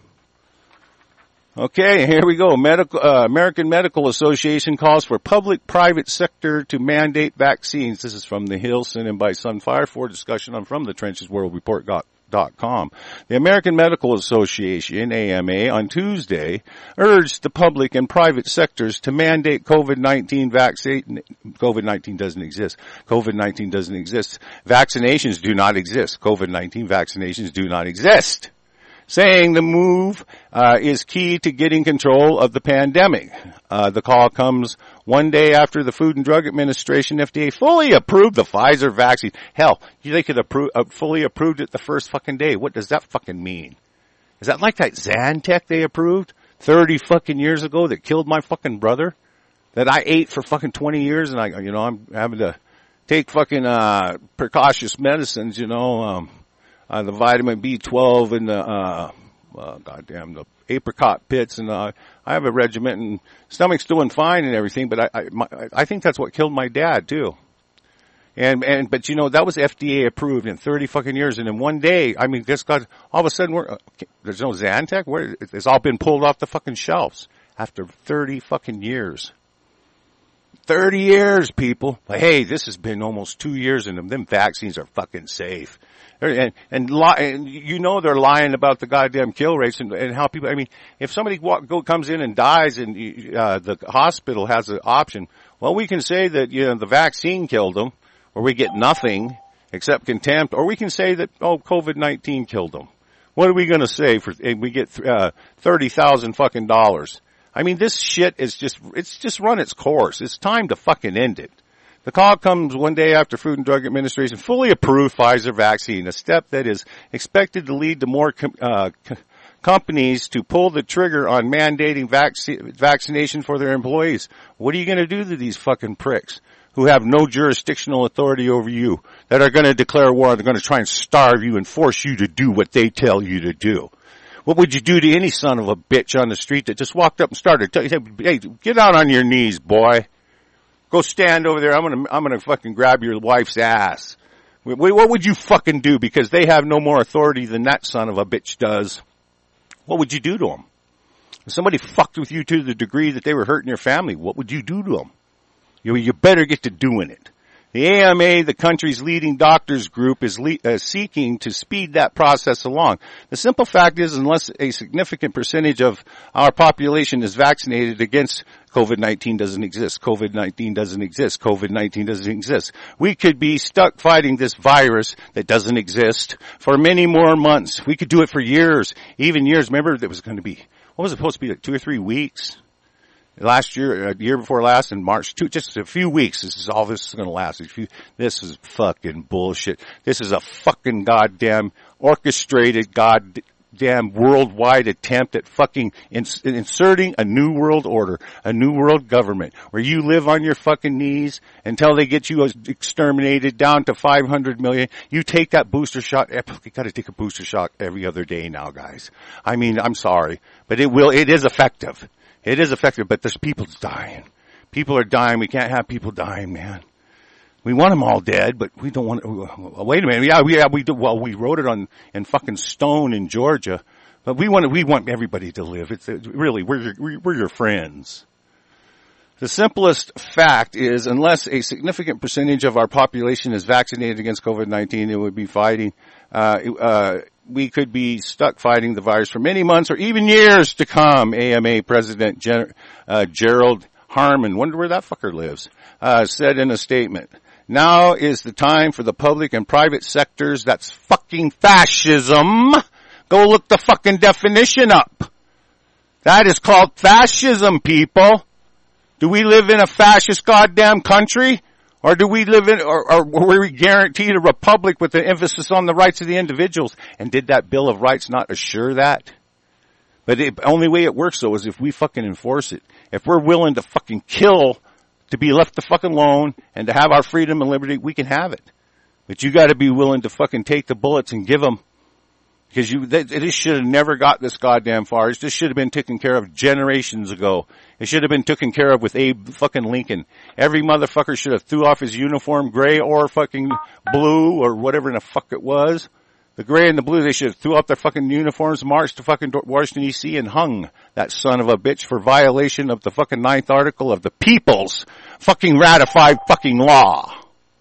Okay, here we go. Medical, uh, American Medical Association calls for public-private sector to mandate vaccines. This is from the Hill, sent in by Sunfire for discussion on From the Trenches World Report dot com. The American Medical Association, A M A, on Tuesday urged the public and private sectors to mandate COVID nineteen vaccine. COVID nineteen doesn't exist. COVID nineteen doesn't exist. Vaccinations do not exist. COVID nineteen vaccinations do not exist. Saying the move uh, is key to getting control of the pandemic. Uh, the call comes one day after the Food and Drug Administration, F D A, fully approved the Pfizer vaccine. Hell, they could have uh, fully approved it the first fucking day. What does that fucking mean? Is that like that Zantac they approved thirty fucking years ago that killed my fucking brother? That I ate for fucking twenty years and I, you know, I'm having to take fucking uh precautious medicines, you know, um Uh, the vitamin B twelve and the, uh, uh, goddamn, the apricot pits, and, uh, I have a regimen, and stomach's doing fine and everything, but I, I, my, I think that's what killed my dad, too. And, and, but you know, that was F D A approved in thirty fucking years, and in one day, I mean, this got, all of a sudden we're, uh, there's no Zantac? Where, it's all been pulled off the fucking shelves after thirty fucking years. thirty years, people. But hey, this has been almost two years, and them, them vaccines are fucking safe. And, and, li- and you know they're lying about the goddamn kill rates and, and how people, I mean, if somebody walk, go, comes in and dies and uh, the hospital has an option, well, we can say that, you know, the vaccine killed them, or we get nothing except contempt, or we can say that, oh, COVID nineteen killed them. What are we going to say for, and we get uh, thirty thousand fucking dollars? I mean, this shit is just, it's just run its course. It's time to fucking end it. The call comes one day after Food and Drug Administration fully approved Pfizer vaccine, a step that is expected to lead to more com- uh, c- companies to pull the trigger on mandating vac- vaccination for their employees. What are you going to do to these fucking pricks who have no jurisdictional authority over you, that are going to declare war, they're going to try and starve you and force you to do what they tell you to do? What would you do to any son of a bitch on the street that just walked up and started, t- hey, get out on your knees, boy. Go stand over there. I'm gonna, I'm gonna fucking grab your wife's ass. What would you fucking do? Because they have no more authority than that son of a bitch does. What would you do to them? If somebody fucked with you to the degree that they were hurting your family, what would you do to them? You, you better get to doing it. The A M A, the country's leading doctors group, is le- uh, seeking to speed that process along. The simple fact is, unless a significant percentage of our population is vaccinated against COVID nineteen doesn't exist. COVID nineteen doesn't exist. COVID nineteen doesn't exist. We could be stuck fighting this virus that doesn't exist for many more months. We could do it for years, even years. Remember, it was going to be, what was it supposed to be, like two or three weeks? Last year, a year before last, in March, two, just a few weeks. This is all this is going to last. If you, this is fucking bullshit. This is a fucking goddamn orchestrated, goddamn worldwide attempt at fucking ins- inserting a new world order, a new world government, where you live on your fucking knees until they get you exterminated down to five hundred million. You take that booster shot. You got to take a booster shot every other day now, guys. I mean, I'm sorry, but it will. It is effective. It is effective, but there's people dying. People are dying. We can't have people dying, man. We want them all dead, but we don't want to, wait a minute. Yeah, we, yeah, we do, well, we wrote it on, in fucking stone in Georgia, but we want, we want everybody to live. It's, it's really, we're your, we're your friends. The simplest fact is, unless a significant percentage of our population is vaccinated against COVID nineteen, it would be fighting, uh, uh, we could be stuck fighting the virus for many months or even years to come. A M A President Gen- uh, Gerald Harmon, wonder where that fucker lives, uh, said in a statement, now is the time for the public and private sectors. That's fucking fascism. Go look the fucking definition up. That is called fascism, people. Do we live in a fascist goddamn country? Or do we live in, or, or were we guaranteed a republic with an emphasis on the rights of the individuals? And did that Bill of Rights not assure that? But the only way it works, though, is if we fucking enforce it. If we're willing to fucking kill, to be left the fucking alone, and to have our freedom and liberty, we can have it. But you gotta be willing to fucking take the bullets and give them. Because you, this should have never got this goddamn far. This should have been taken care of generations ago. It should have been taken care of with Abe fucking Lincoln. Every motherfucker should have threw off his uniform, gray or fucking blue or whatever in the fuck it was. The gray and the blue, they should have threw off their fucking uniforms, marched to fucking Washington D C and hung that son of a bitch for violation of the fucking ninth article of the people's fucking ratified fucking law.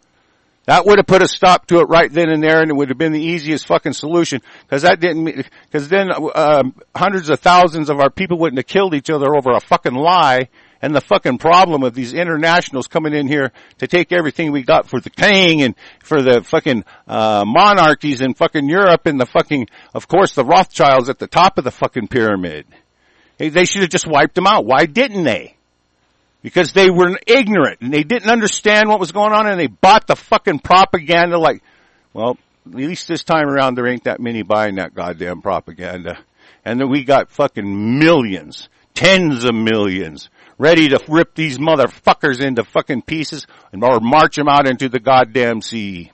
That would have put a stop to it right then and there, and it would have been the easiest fucking solution. Because that didn't, because then um, hundreds of thousands of our people wouldn't have killed each other over a fucking lie. And the fucking problem of these internationals coming in here to take everything we got for the king and for the fucking uh monarchies in fucking Europe and the fucking, of course, the Rothschilds at the top of the fucking pyramid. They, they should have just wiped them out. Why didn't they? Because they were ignorant and they didn't understand what was going on and they bought the fucking propaganda like, well, at least this time around there ain't that many buying that goddamn propaganda. And then we got fucking millions, tens of millions, ready to rip these motherfuckers into fucking pieces and or march them out into the goddamn sea.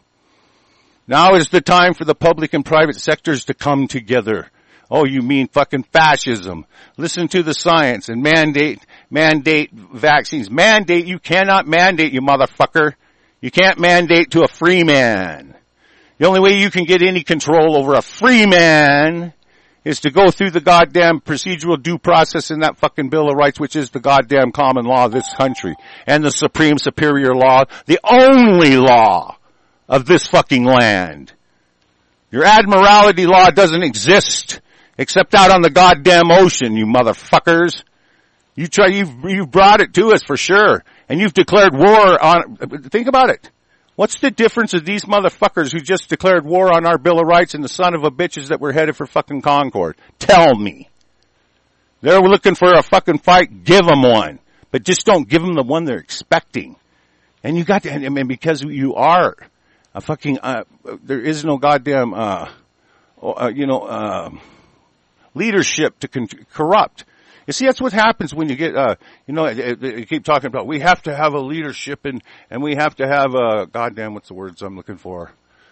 Now is the time for the public and private sectors to come together. Oh, you mean fucking fascism. Listen to the science and mandate, mandate vaccines. Mandate, you cannot mandate, you motherfucker. You can't mandate to a free man. The only way you can get any control over a free man is to go through the goddamn procedural due process in that fucking Bill of Rights, which is the goddamn common law of this country. And the supreme superior law, the only law of this fucking land. Your admiralty law doesn't exist. Except out on the goddamn ocean, you motherfuckers. You try, you've, you've brought it to us for sure. And you've declared war on, think about it. What's the difference of these motherfuckers who just declared war on our Bill of Rights and the son of a bitches that were headed for fucking Concord? Tell me. They're looking for a fucking fight, give them one. But just don't give them the one they're expecting. And you got to, I mean, because you are a fucking, uh, there is no goddamn, uh, uh you know, uh, leadership to con- corrupt. You see, that's what happens when you get, uh, you know, you keep talking about, we have to have a leadership and, and we have to have a, goddamn, what's the words I'm looking for?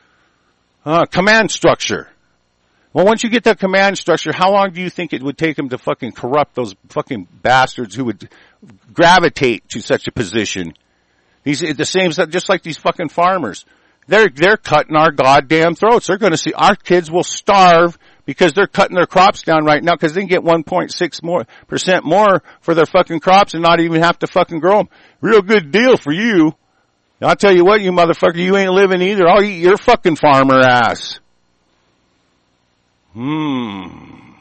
Uh, command structure. Well, once you get that command structure, how long do you think it would take them to fucking corrupt those fucking bastards who would gravitate to such a position? These, the same, just like these fucking farmers. They're, they're cutting our goddamn throats. They're gonna see, our kids will starve because they're cutting their crops down right now because they can get one point six more percent more for their fucking crops and not even have to fucking grow them. Real good deal for you. I'll tell you what, you motherfucker, you ain't living either. I'll eat your fucking farmer ass. Hmm.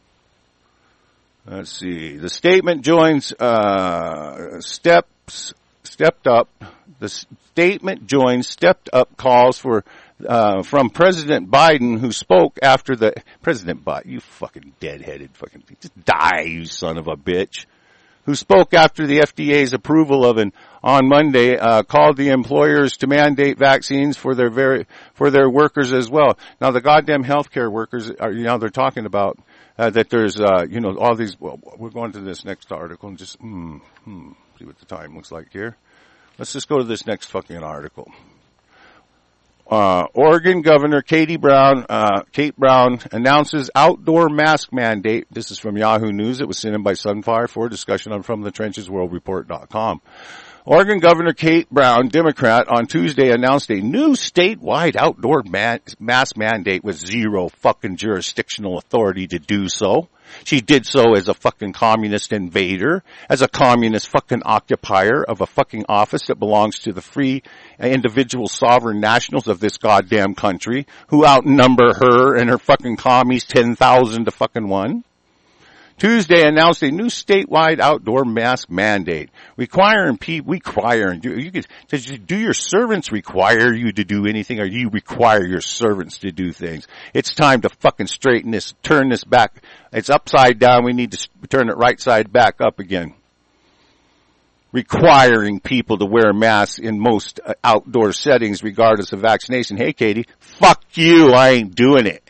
Let's see. The statement joins, uh, steps, stepped up. The statement joins stepped up calls for, uh, from President Biden, who spoke after the, President Biden, you fucking deadheaded fucking, just die, you son of a bitch. Who spoke after the F D A's approval of an, on Monday, uh, called the employers to mandate vaccines for their very, for their workers as well. Now the goddamn healthcare workers are, you know, they're talking about, uh, that there's, uh, you know, all these, well, we're going to this next article and just, hmm, hmm, see what the time looks like here. Let's just go to this next fucking article. Uh, Oregon Governor Katie Brown, uh, Kate Brown announces outdoor mask mandate. This is from Yahoo News. It was sent in by Sunfire for discussion on from the trenches world report dot com. Oregon Governor Kate Brown, Democrat, on Tuesday announced a new statewide outdoor ma- mask mandate with zero fucking jurisdictional authority to do so. She did so as a fucking communist invader, as a communist fucking occupier of a fucking office that belongs to the free individual sovereign nationals of this goddamn country, who outnumber her and her fucking commies ten thousand to fucking one. Tuesday announced a new statewide outdoor mask mandate, requiring people, requiring, you, you could, does you, do your servants require you to do anything, or do you require your servants to do things? It's time to fucking straighten this, turn this back. It's upside down. We need to turn it right side back up again. Requiring people to wear masks in most uh, outdoor settings regardless of vaccination. Hey, Katie, fuck you. I ain't doing it.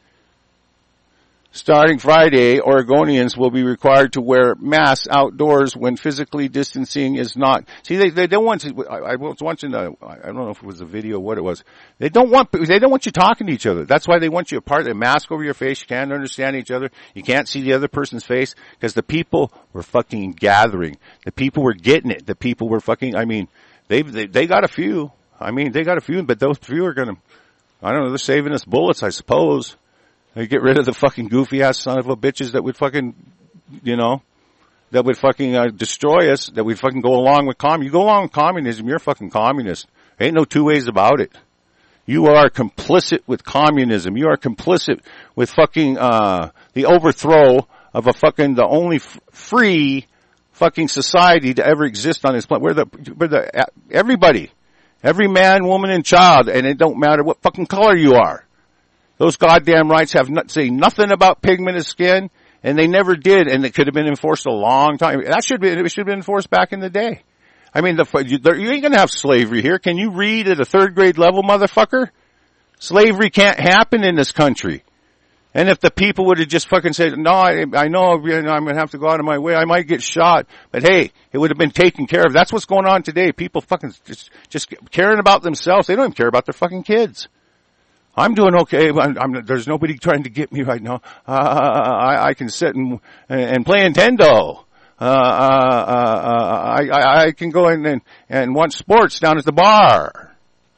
Starting Friday, Oregonians will be required to wear masks outdoors when physically distancing is not. See, they they don't want to. I, I was watching. A, I don't know if it was a video or what it was. They don't want. They don't want you talking to each other. That's why they want you apart. A mask over your face. You can't understand each other. You can't see the other person's face because the people were fucking gathering. The people were getting it. The people were fucking. I mean, they they they got a few. I mean, they got a few, but those few are gonna. I don't know. They're saving us bullets, I suppose. They get rid of the fucking goofy ass son of a bitches that would fucking, you know, that would fucking uh, destroy us, that would fucking go along with communism. You go along with communism, you're a fucking communist. Ain't no two ways about it. You are complicit with communism. You are complicit with fucking, uh, the overthrow of a fucking, the only f- free fucking society to ever exist on this planet. We're the, we're the, everybody, every man, woman, and child, and it don't matter what fucking color you are. Those goddamn rights have not, say nothing about pigment of skin, and they never did, and it could have been enforced a long time. That should be, it should have been enforced back in the day. I mean, the, you, you ain't gonna have slavery here. Can you read at a third grade level, motherfucker? Slavery can't happen in this country. And if the people would have just fucking said, no, I, I know I'm gonna have to go out of my way, I might get shot, but hey, it would have been taken care of. That's what's going on today. People fucking just, just caring about themselves. They don't even care about their fucking kids. I'm doing okay. I'm, I'm, there's nobody trying to get me right now. Uh, I, I can sit and, and play Nintendo. Uh, uh, uh, I, I, I can go in and, and watch sports down at the bar.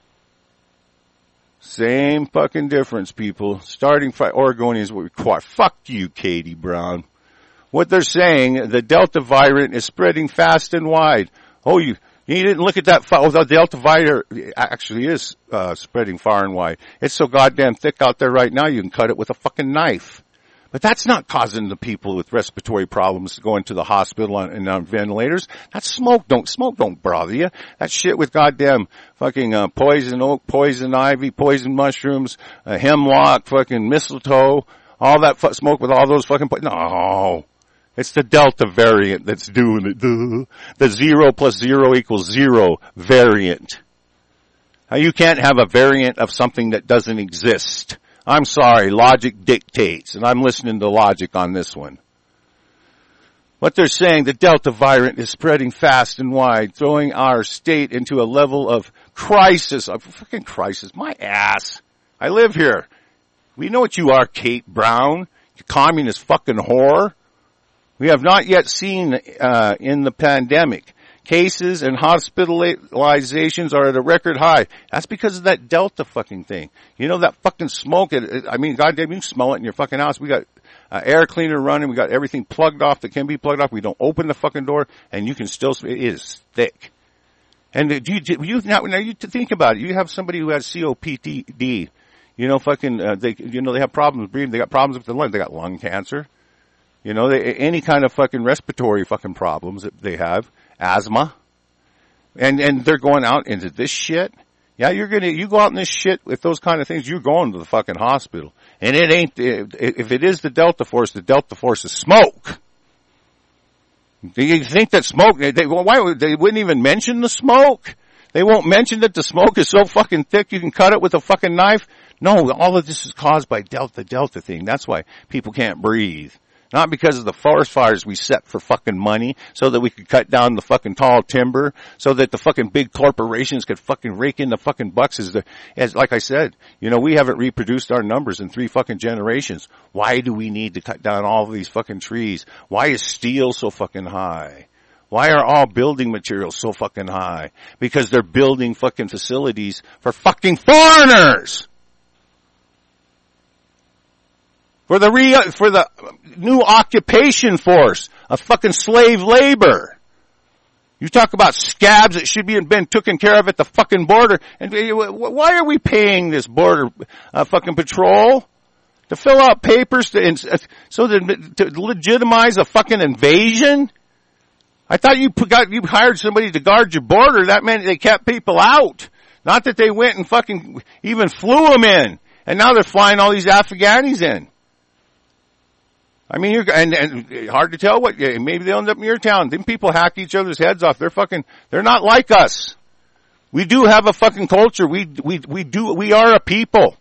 Same fucking difference, people. Starting Friday, Oregonians will require. Fuck you, Katie Brown. What they're saying, the Delta variant is spreading fast and wide. Oh, you. You didn't look at that. Oh, the Delta variant actually is uh, spreading far and wide. It's so goddamn thick out there right now, you can cut it with a fucking knife. But that's not causing the people with respiratory problems going to the hospital on, and on ventilators. That's smoke. Don't smoke. Don't bother you. That shit with goddamn fucking uh, poison oak, poison ivy, poison mushrooms, uh, hemlock, fucking mistletoe, all that fu- smoke with all those fucking. Po- no. It's the Delta variant that's doing it. The zero plus zero equals zero variant. Now, you can't have a variant of something that doesn't exist. I'm sorry, logic dictates, and I'm listening to logic on this one. What they're saying, the Delta variant is spreading fast and wide, throwing our state into a level of crisis, of fucking crisis. My ass. I live here. We know what you are, Kate Brown, you communist fucking whore. We have not yet seen uh in the pandemic. Cases and hospitalizations are at a record high. That's because of that Delta fucking thing. You know that fucking smoke, it, it, I mean, goddamn, you can smell it in your fucking house. We got uh, air cleaner running. We got everything plugged off that can be plugged off. We don't open the fucking door, and you can still, it is thick. And do you, do you now, now you to think about it. You have somebody who has C O P D, you know, fucking, uh, they, you know, they have problems breathing. They got problems with the lung. They got lung cancer. You know, they, any kind of fucking respiratory fucking problems that they have, asthma. And, and they're going out into this shit. Yeah, you're gonna, you go out in this shit with those kind of things, you're going to the fucking hospital. And it ain't, if it is the Delta Force, the Delta Force is smoke. Do you think that smoke, they, they, why would, they wouldn't even mention the smoke? They won't mention that the smoke is so fucking thick you can cut it with a fucking knife? No, all of this is caused by Delta, Delta thing. That's why people can't breathe. Not because of the forest fires we set for fucking money so that we could cut down the fucking tall timber so that the fucking big corporations could fucking rake in the fucking bucks as the, as, like I said, you know, we haven't reproduced our numbers in three fucking generations. Why do we need to cut down all of these fucking trees? Why is steel so fucking high? Why are all building materials so fucking high? Because they're building fucking facilities for fucking foreigners! For the re, for the new occupation force of fucking slave labor. You talk about scabs that should be been taken care of at the fucking border. And why are we paying this border uh, fucking patrol? To fill out papers to, so that, to legitimize a fucking invasion? I thought you got, you hired somebody to guard your border. That meant they kept people out. Not that they went and fucking even flew them in. And now they're flying all these Afghanis in. I mean, you're, and, and hard to tell what, maybe they'll end up in your town. Then people hack each other's heads off. They're fucking, they're not like us. We do have a fucking culture. We, we, we do, we are a people.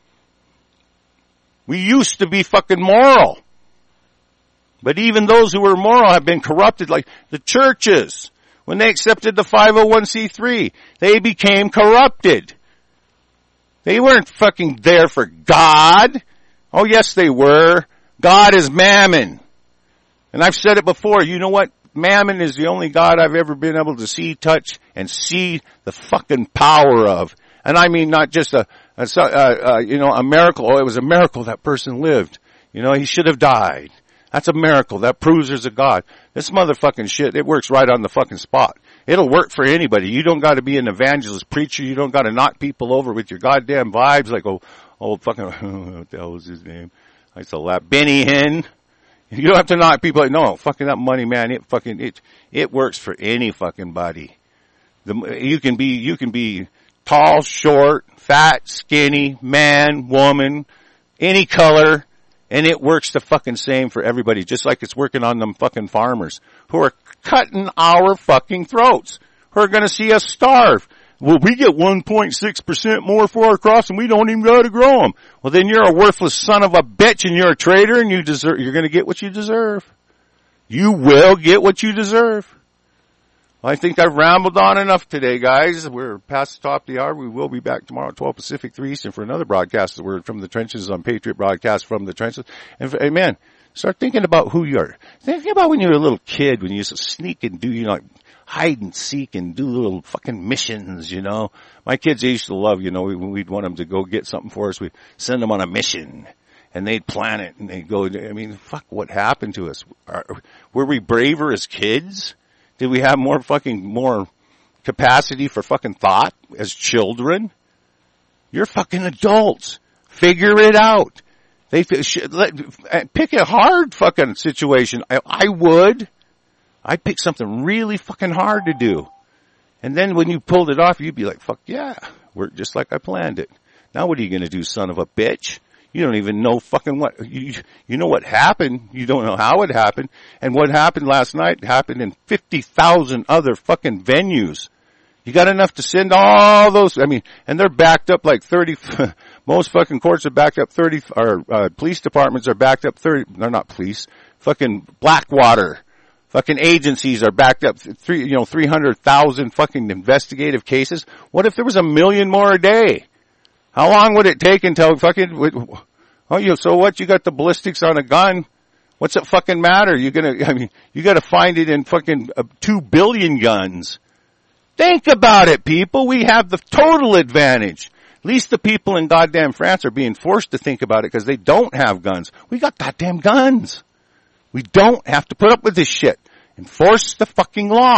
We used to be fucking moral. But even those who were moral have been corrupted, like the churches. When they accepted the five oh one c three, they became corrupted. They weren't fucking there for God. Oh yes, they were. God is mammon. And I've said it before, you know what? Mammon is the only God I've ever been able to see, touch, and see the fucking power of. And I mean not just a, a uh, uh, you know, a miracle. Oh, it was a miracle that person lived. You know, he should have died. That's a miracle. That proves there's a God. This motherfucking shit, it works right on the fucking spot. It'll work for anybody. You don't gotta be an evangelist preacher. You don't gotta knock people over with your goddamn vibes like, oh, oh fucking, what the hell was his name? I used to laugh. Benny Hinn. You don't have to knock people like, no, fucking that money, man, it fucking, it, it works for any fucking body. The, you can be, you can be tall, short, fat, skinny, man, woman, any color, and it works the fucking same for everybody, just like it's working on them fucking farmers who are cutting our fucking throats, who are gonna see us starve. Well, we get one point six percent more for our crops and we don't even know how to grow them. Well, then you're a worthless son of a bitch and you're a traitor and you deserve, you're going to get what you deserve. You will get what you deserve. Well, I think I've rambled on enough today, guys. We're past the top of the hour. We will be back tomorrow at twelve Pacific, three Eastern for another broadcast. We're from the trenches on Patriot Broadcast from the trenches. And, and man, start thinking about who you are. Think about when you were a little kid, when you used to sneak and do, you know, like, hide and seek and do little fucking missions, you know. My kids, they used to love, you know, when we'd want them to go get something for us, we'd send them on a mission. And they'd plan it and they'd go, I mean, fuck, what happened to us? Are, were we braver as kids? Did we have more fucking, more capacity for fucking thought as children? You're fucking adults. Figure it out. They should, let, pick a hard fucking situation. I, I would. I'd pick something really fucking hard to do. And then when you pulled it off, you'd be like, fuck yeah, worked just like I planned it. Now what are you gonna do, son of a bitch? You don't even know fucking what, you, you know what happened. You don't know how it happened. And what happened last night happened in fifty thousand other fucking venues. You got enough to send all those, I mean, and they're backed up like thirty, most fucking courts are backed up thirty, or, uh, police departments are backed up thirty, they're not police, fucking Blackwater. Fucking agencies are backed up three, you know, three hundred thousand fucking investigative cases. What if there was a million more a day? How long would it take until fucking, oh, you, so what? You got the ballistics on a gun. What's it fucking matter? You're gonna, I mean, you gotta find it in fucking uh, two billion guns. Think about it, people. We have the total advantage. At least the people in goddamn France are being forced to think about it because they don't have guns. We got goddamn guns. We don't have to put up with this shit. Enforce the fucking law.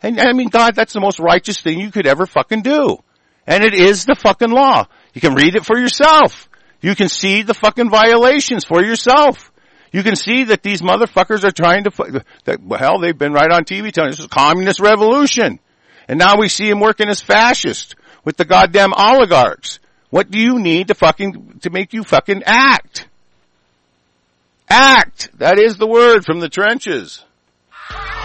And I mean, God, that's the most righteous thing you could ever fucking do. And it is the fucking law. You can read it for yourself. You can see the fucking violations for yourself. You can see that these motherfuckers are trying to, that, well, hell, they've been right on T V telling us this is a communist revolution. And now we see them working as fascists with the goddamn oligarchs. What do you need to fucking, to make you fucking act? Act! That is the word from the trenches.